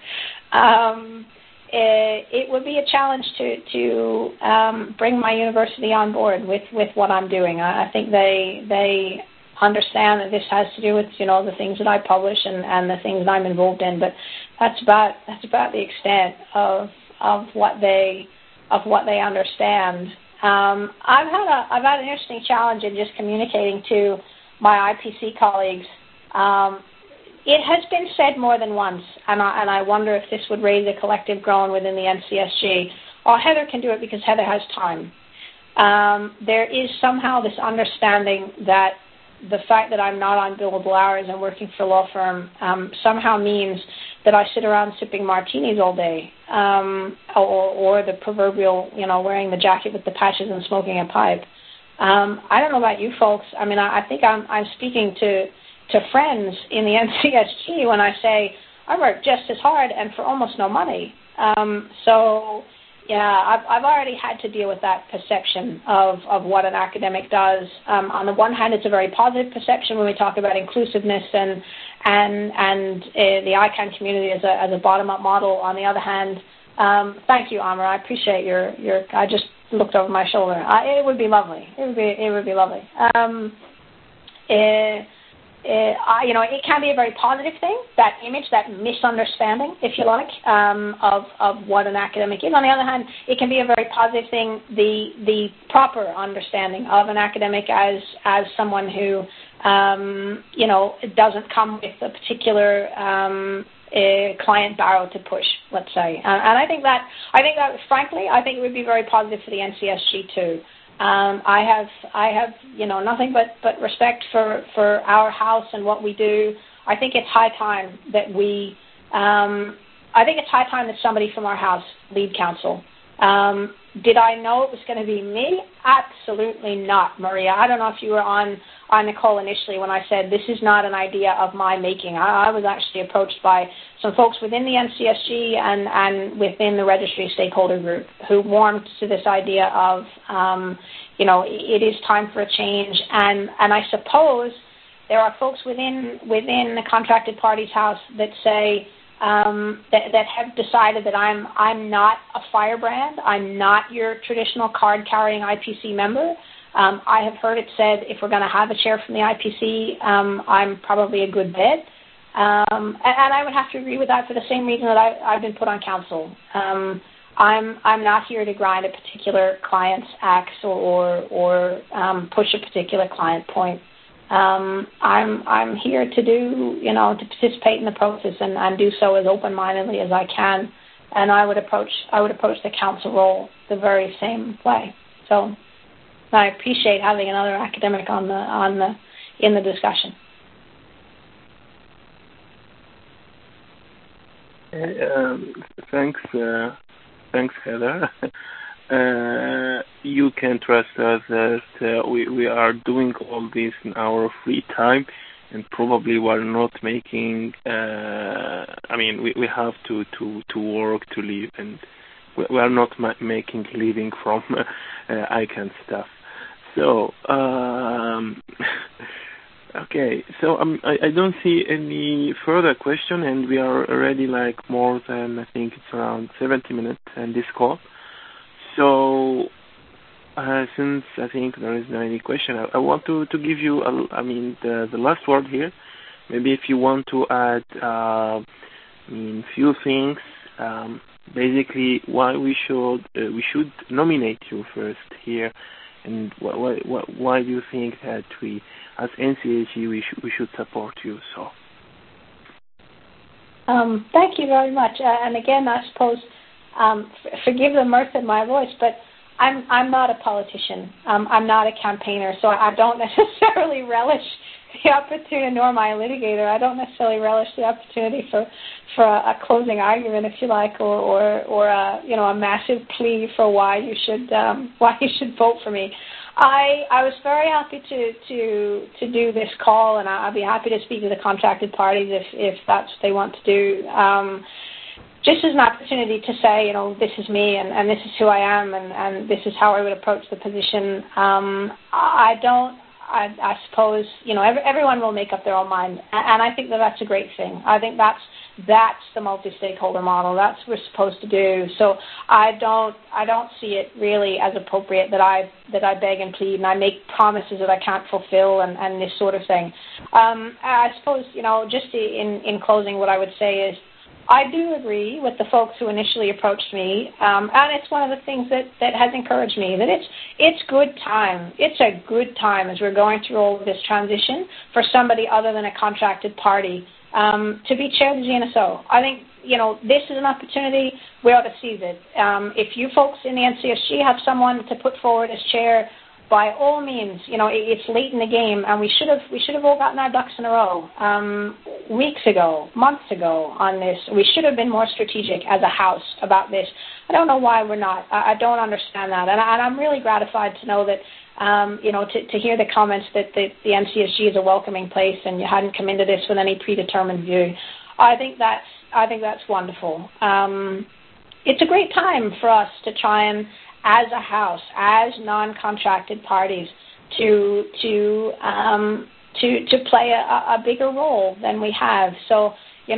Speaker 3: It would be a challenge to bring my university on board with what I'm doing. I think they understand that this has to do with the things that I publish and the things that I'm involved in, but that's about the extent of what they understand. I've had an interesting challenge in just communicating to my IPC colleagues. It has been said more than once, and I wonder if this would raise a collective groan within the NCSG. Oh, Heather can do it because Heather has time. There is somehow this understanding that the fact that I'm not on billable hours and working for a law firm somehow means that I sit around sipping martinis all day, or the proverbial, wearing the jacket with the patches and smoking a pipe. I don't know about you folks. I mean, I think I'm speaking to friends in the NCSG when I say I work just as hard and for almost no money. So, yeah, I've already had to deal with that perception of what an academic does. On the one hand, it's a very positive perception when we talk about inclusiveness and the ICANN community as a bottom-up model. On the other hand, thank you, Amr. I appreciate your. I just looked over my shoulder. It would be lovely. It would be lovely. It can be a very positive thing, that image, that misunderstanding, if you like, of what an academic is. On the other hand, it can be a very positive thing, the proper understanding of an academic as someone who, doesn't come with a particular client barrel to push, let's say. And I think that, frankly, it would be very positive for the NCSG too. I have nothing but respect for our house and what we do. I think it's high time that somebody from our house lead council. Did I know it was going to be me? Absolutely not, Maria. I don't know if you were on the call initially when I said this is not an idea of my making. I was actually approached by some folks within the NCSG and within the registry stakeholder group who warmed to this idea of, it is time for a change. And I suppose there are folks within the contracted parties house that say, that have decided that I'm not a firebrand. I'm not your traditional card-carrying IPC member. I have heard it said if we're going to have a chair from the IPC, I'm probably a good bet. And I would have to agree with that for the same reason that I've been put on council. I'm not here to grind a particular client's axe or push a particular client point. I'm here to do, to participate in the process and do so as open-mindedly as I can. and I would approach the council role the very same way. So I appreciate having another academic in the discussion.
Speaker 2: Thanks, Heather. You can trust us that we are doing all this in our free time, and probably we're not making. We have to work to live, and we are not making living from ICANN stuff. So okay. So I don't see any further question, and we are already more than, I think it's around 70 minutes in this call. So since I think there is no any question, I want to give you the last word here. Maybe if you want to add few things, basically why we should nominate you first here, and why do you think that we as NCSG we should support you? So
Speaker 3: thank you very much, and again, I suppose forgive the mirth in my voice, but I'm not a politician. I'm not a campaigner, so I don't necessarily relish the opportunity, nor my litigator. I don't necessarily relish the opportunity for a closing argument, if you like, or a massive plea for why you should vote for me. I was very happy to do this call, and I'll be happy to speak to the contracted parties if that's what they want to do. Just as an opportunity to say, this is me and this is who I am and this is how I would approach the position. I suppose, everyone will make up their own mind, and I think that's a great thing. I think that's the multi-stakeholder model. That's what we're supposed to do. So I don't see it really as appropriate that I beg and plead and I make promises that I can't fulfill and this sort of thing. I suppose, just in closing, what I would say is, I do agree with the folks who initially approached me, and it's one of the things that has encouraged me, that it's good time. It's a good time as we're going through all of this transition for somebody other than a contracted party to be chair of the GNSO. I think, this is an opportunity. We ought to seize it. If you folks in the NCSG have someone to put forward as chair, by all means, it's late in the game, and we should have all gotten our ducks in a row weeks ago, months ago on this. We should have been more strategic as a house about this. I don't know why we're not. I don't understand that, and I'm really gratified to know that, to hear the comments that the NCSG is a welcoming place, and you hadn't come into this with any predetermined view. I think that's wonderful. It's a great time for us to try and, as a house, as non-contracted parties, to play a bigger role than we have. So,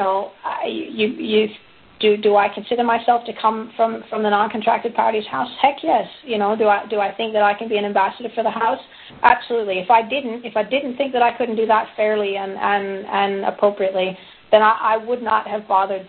Speaker 3: do I consider myself to come from the non-contracted parties house? Heck yes. Do I think that I can be an ambassador for the house? Absolutely. If I didn't think that I couldn't do that fairly and appropriately, then I would not have bothered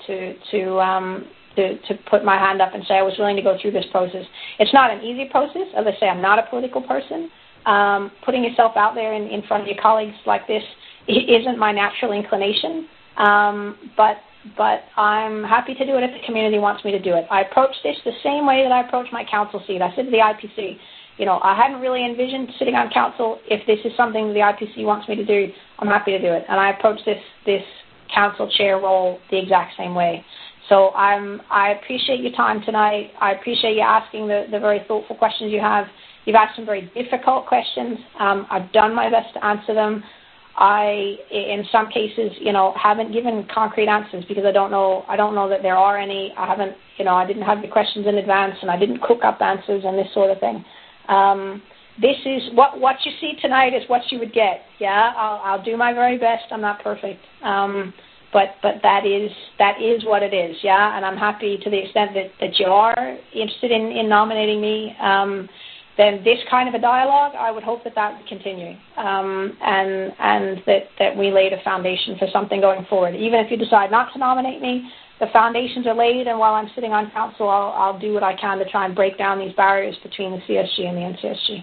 Speaker 3: to put my hand up and say I was willing to go through this process. It's not an easy process. As I say, I'm not a political person. Putting yourself out there in front of your colleagues like this isn't my natural inclination. But I'm happy to do it if the community wants me to do it. I approach this the same way that I approach my council seat. I said to the IPC, I hadn't really envisioned sitting on council. If this is something the IPC wants me to do, I'm happy to do it. And I approach this council chair role the exact same way. So I appreciate your time tonight. I appreciate you asking the very thoughtful questions you have. You've asked some very difficult questions. I've done my best to answer them. I, in some cases, haven't given concrete answers because I don't know that there are any. I didn't have the questions in advance, and I didn't cook up answers and this sort of thing. This is what you see tonight is what you would get. Yeah, I'll do my very best. I'm not perfect. But that is what it is, yeah. And I'm happy to the extent that you are interested in nominating me. Then this kind of a dialogue, I would hope that would continue, and that we laid a foundation for something going forward. Even if you decide not to nominate me, the foundations are laid, and while I'm sitting on council, I'll do what I can to try and break down these barriers between the CSG and the NCSG.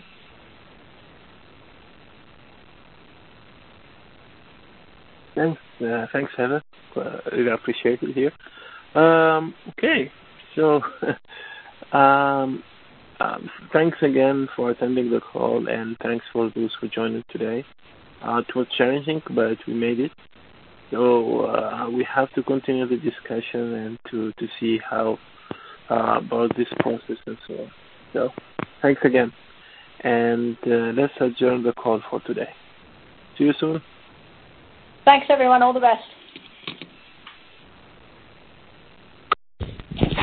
Speaker 2: Thanks, Heather. Really appreciate it here. Okay, So, thanks again for attending the call, and thanks for those who joined us today. It was challenging, but we made it. So we have to continue the discussion and to see how about this process and so on. So thanks again, and let's adjourn the call for today. See you soon.
Speaker 3: Thanks, everyone. All the best.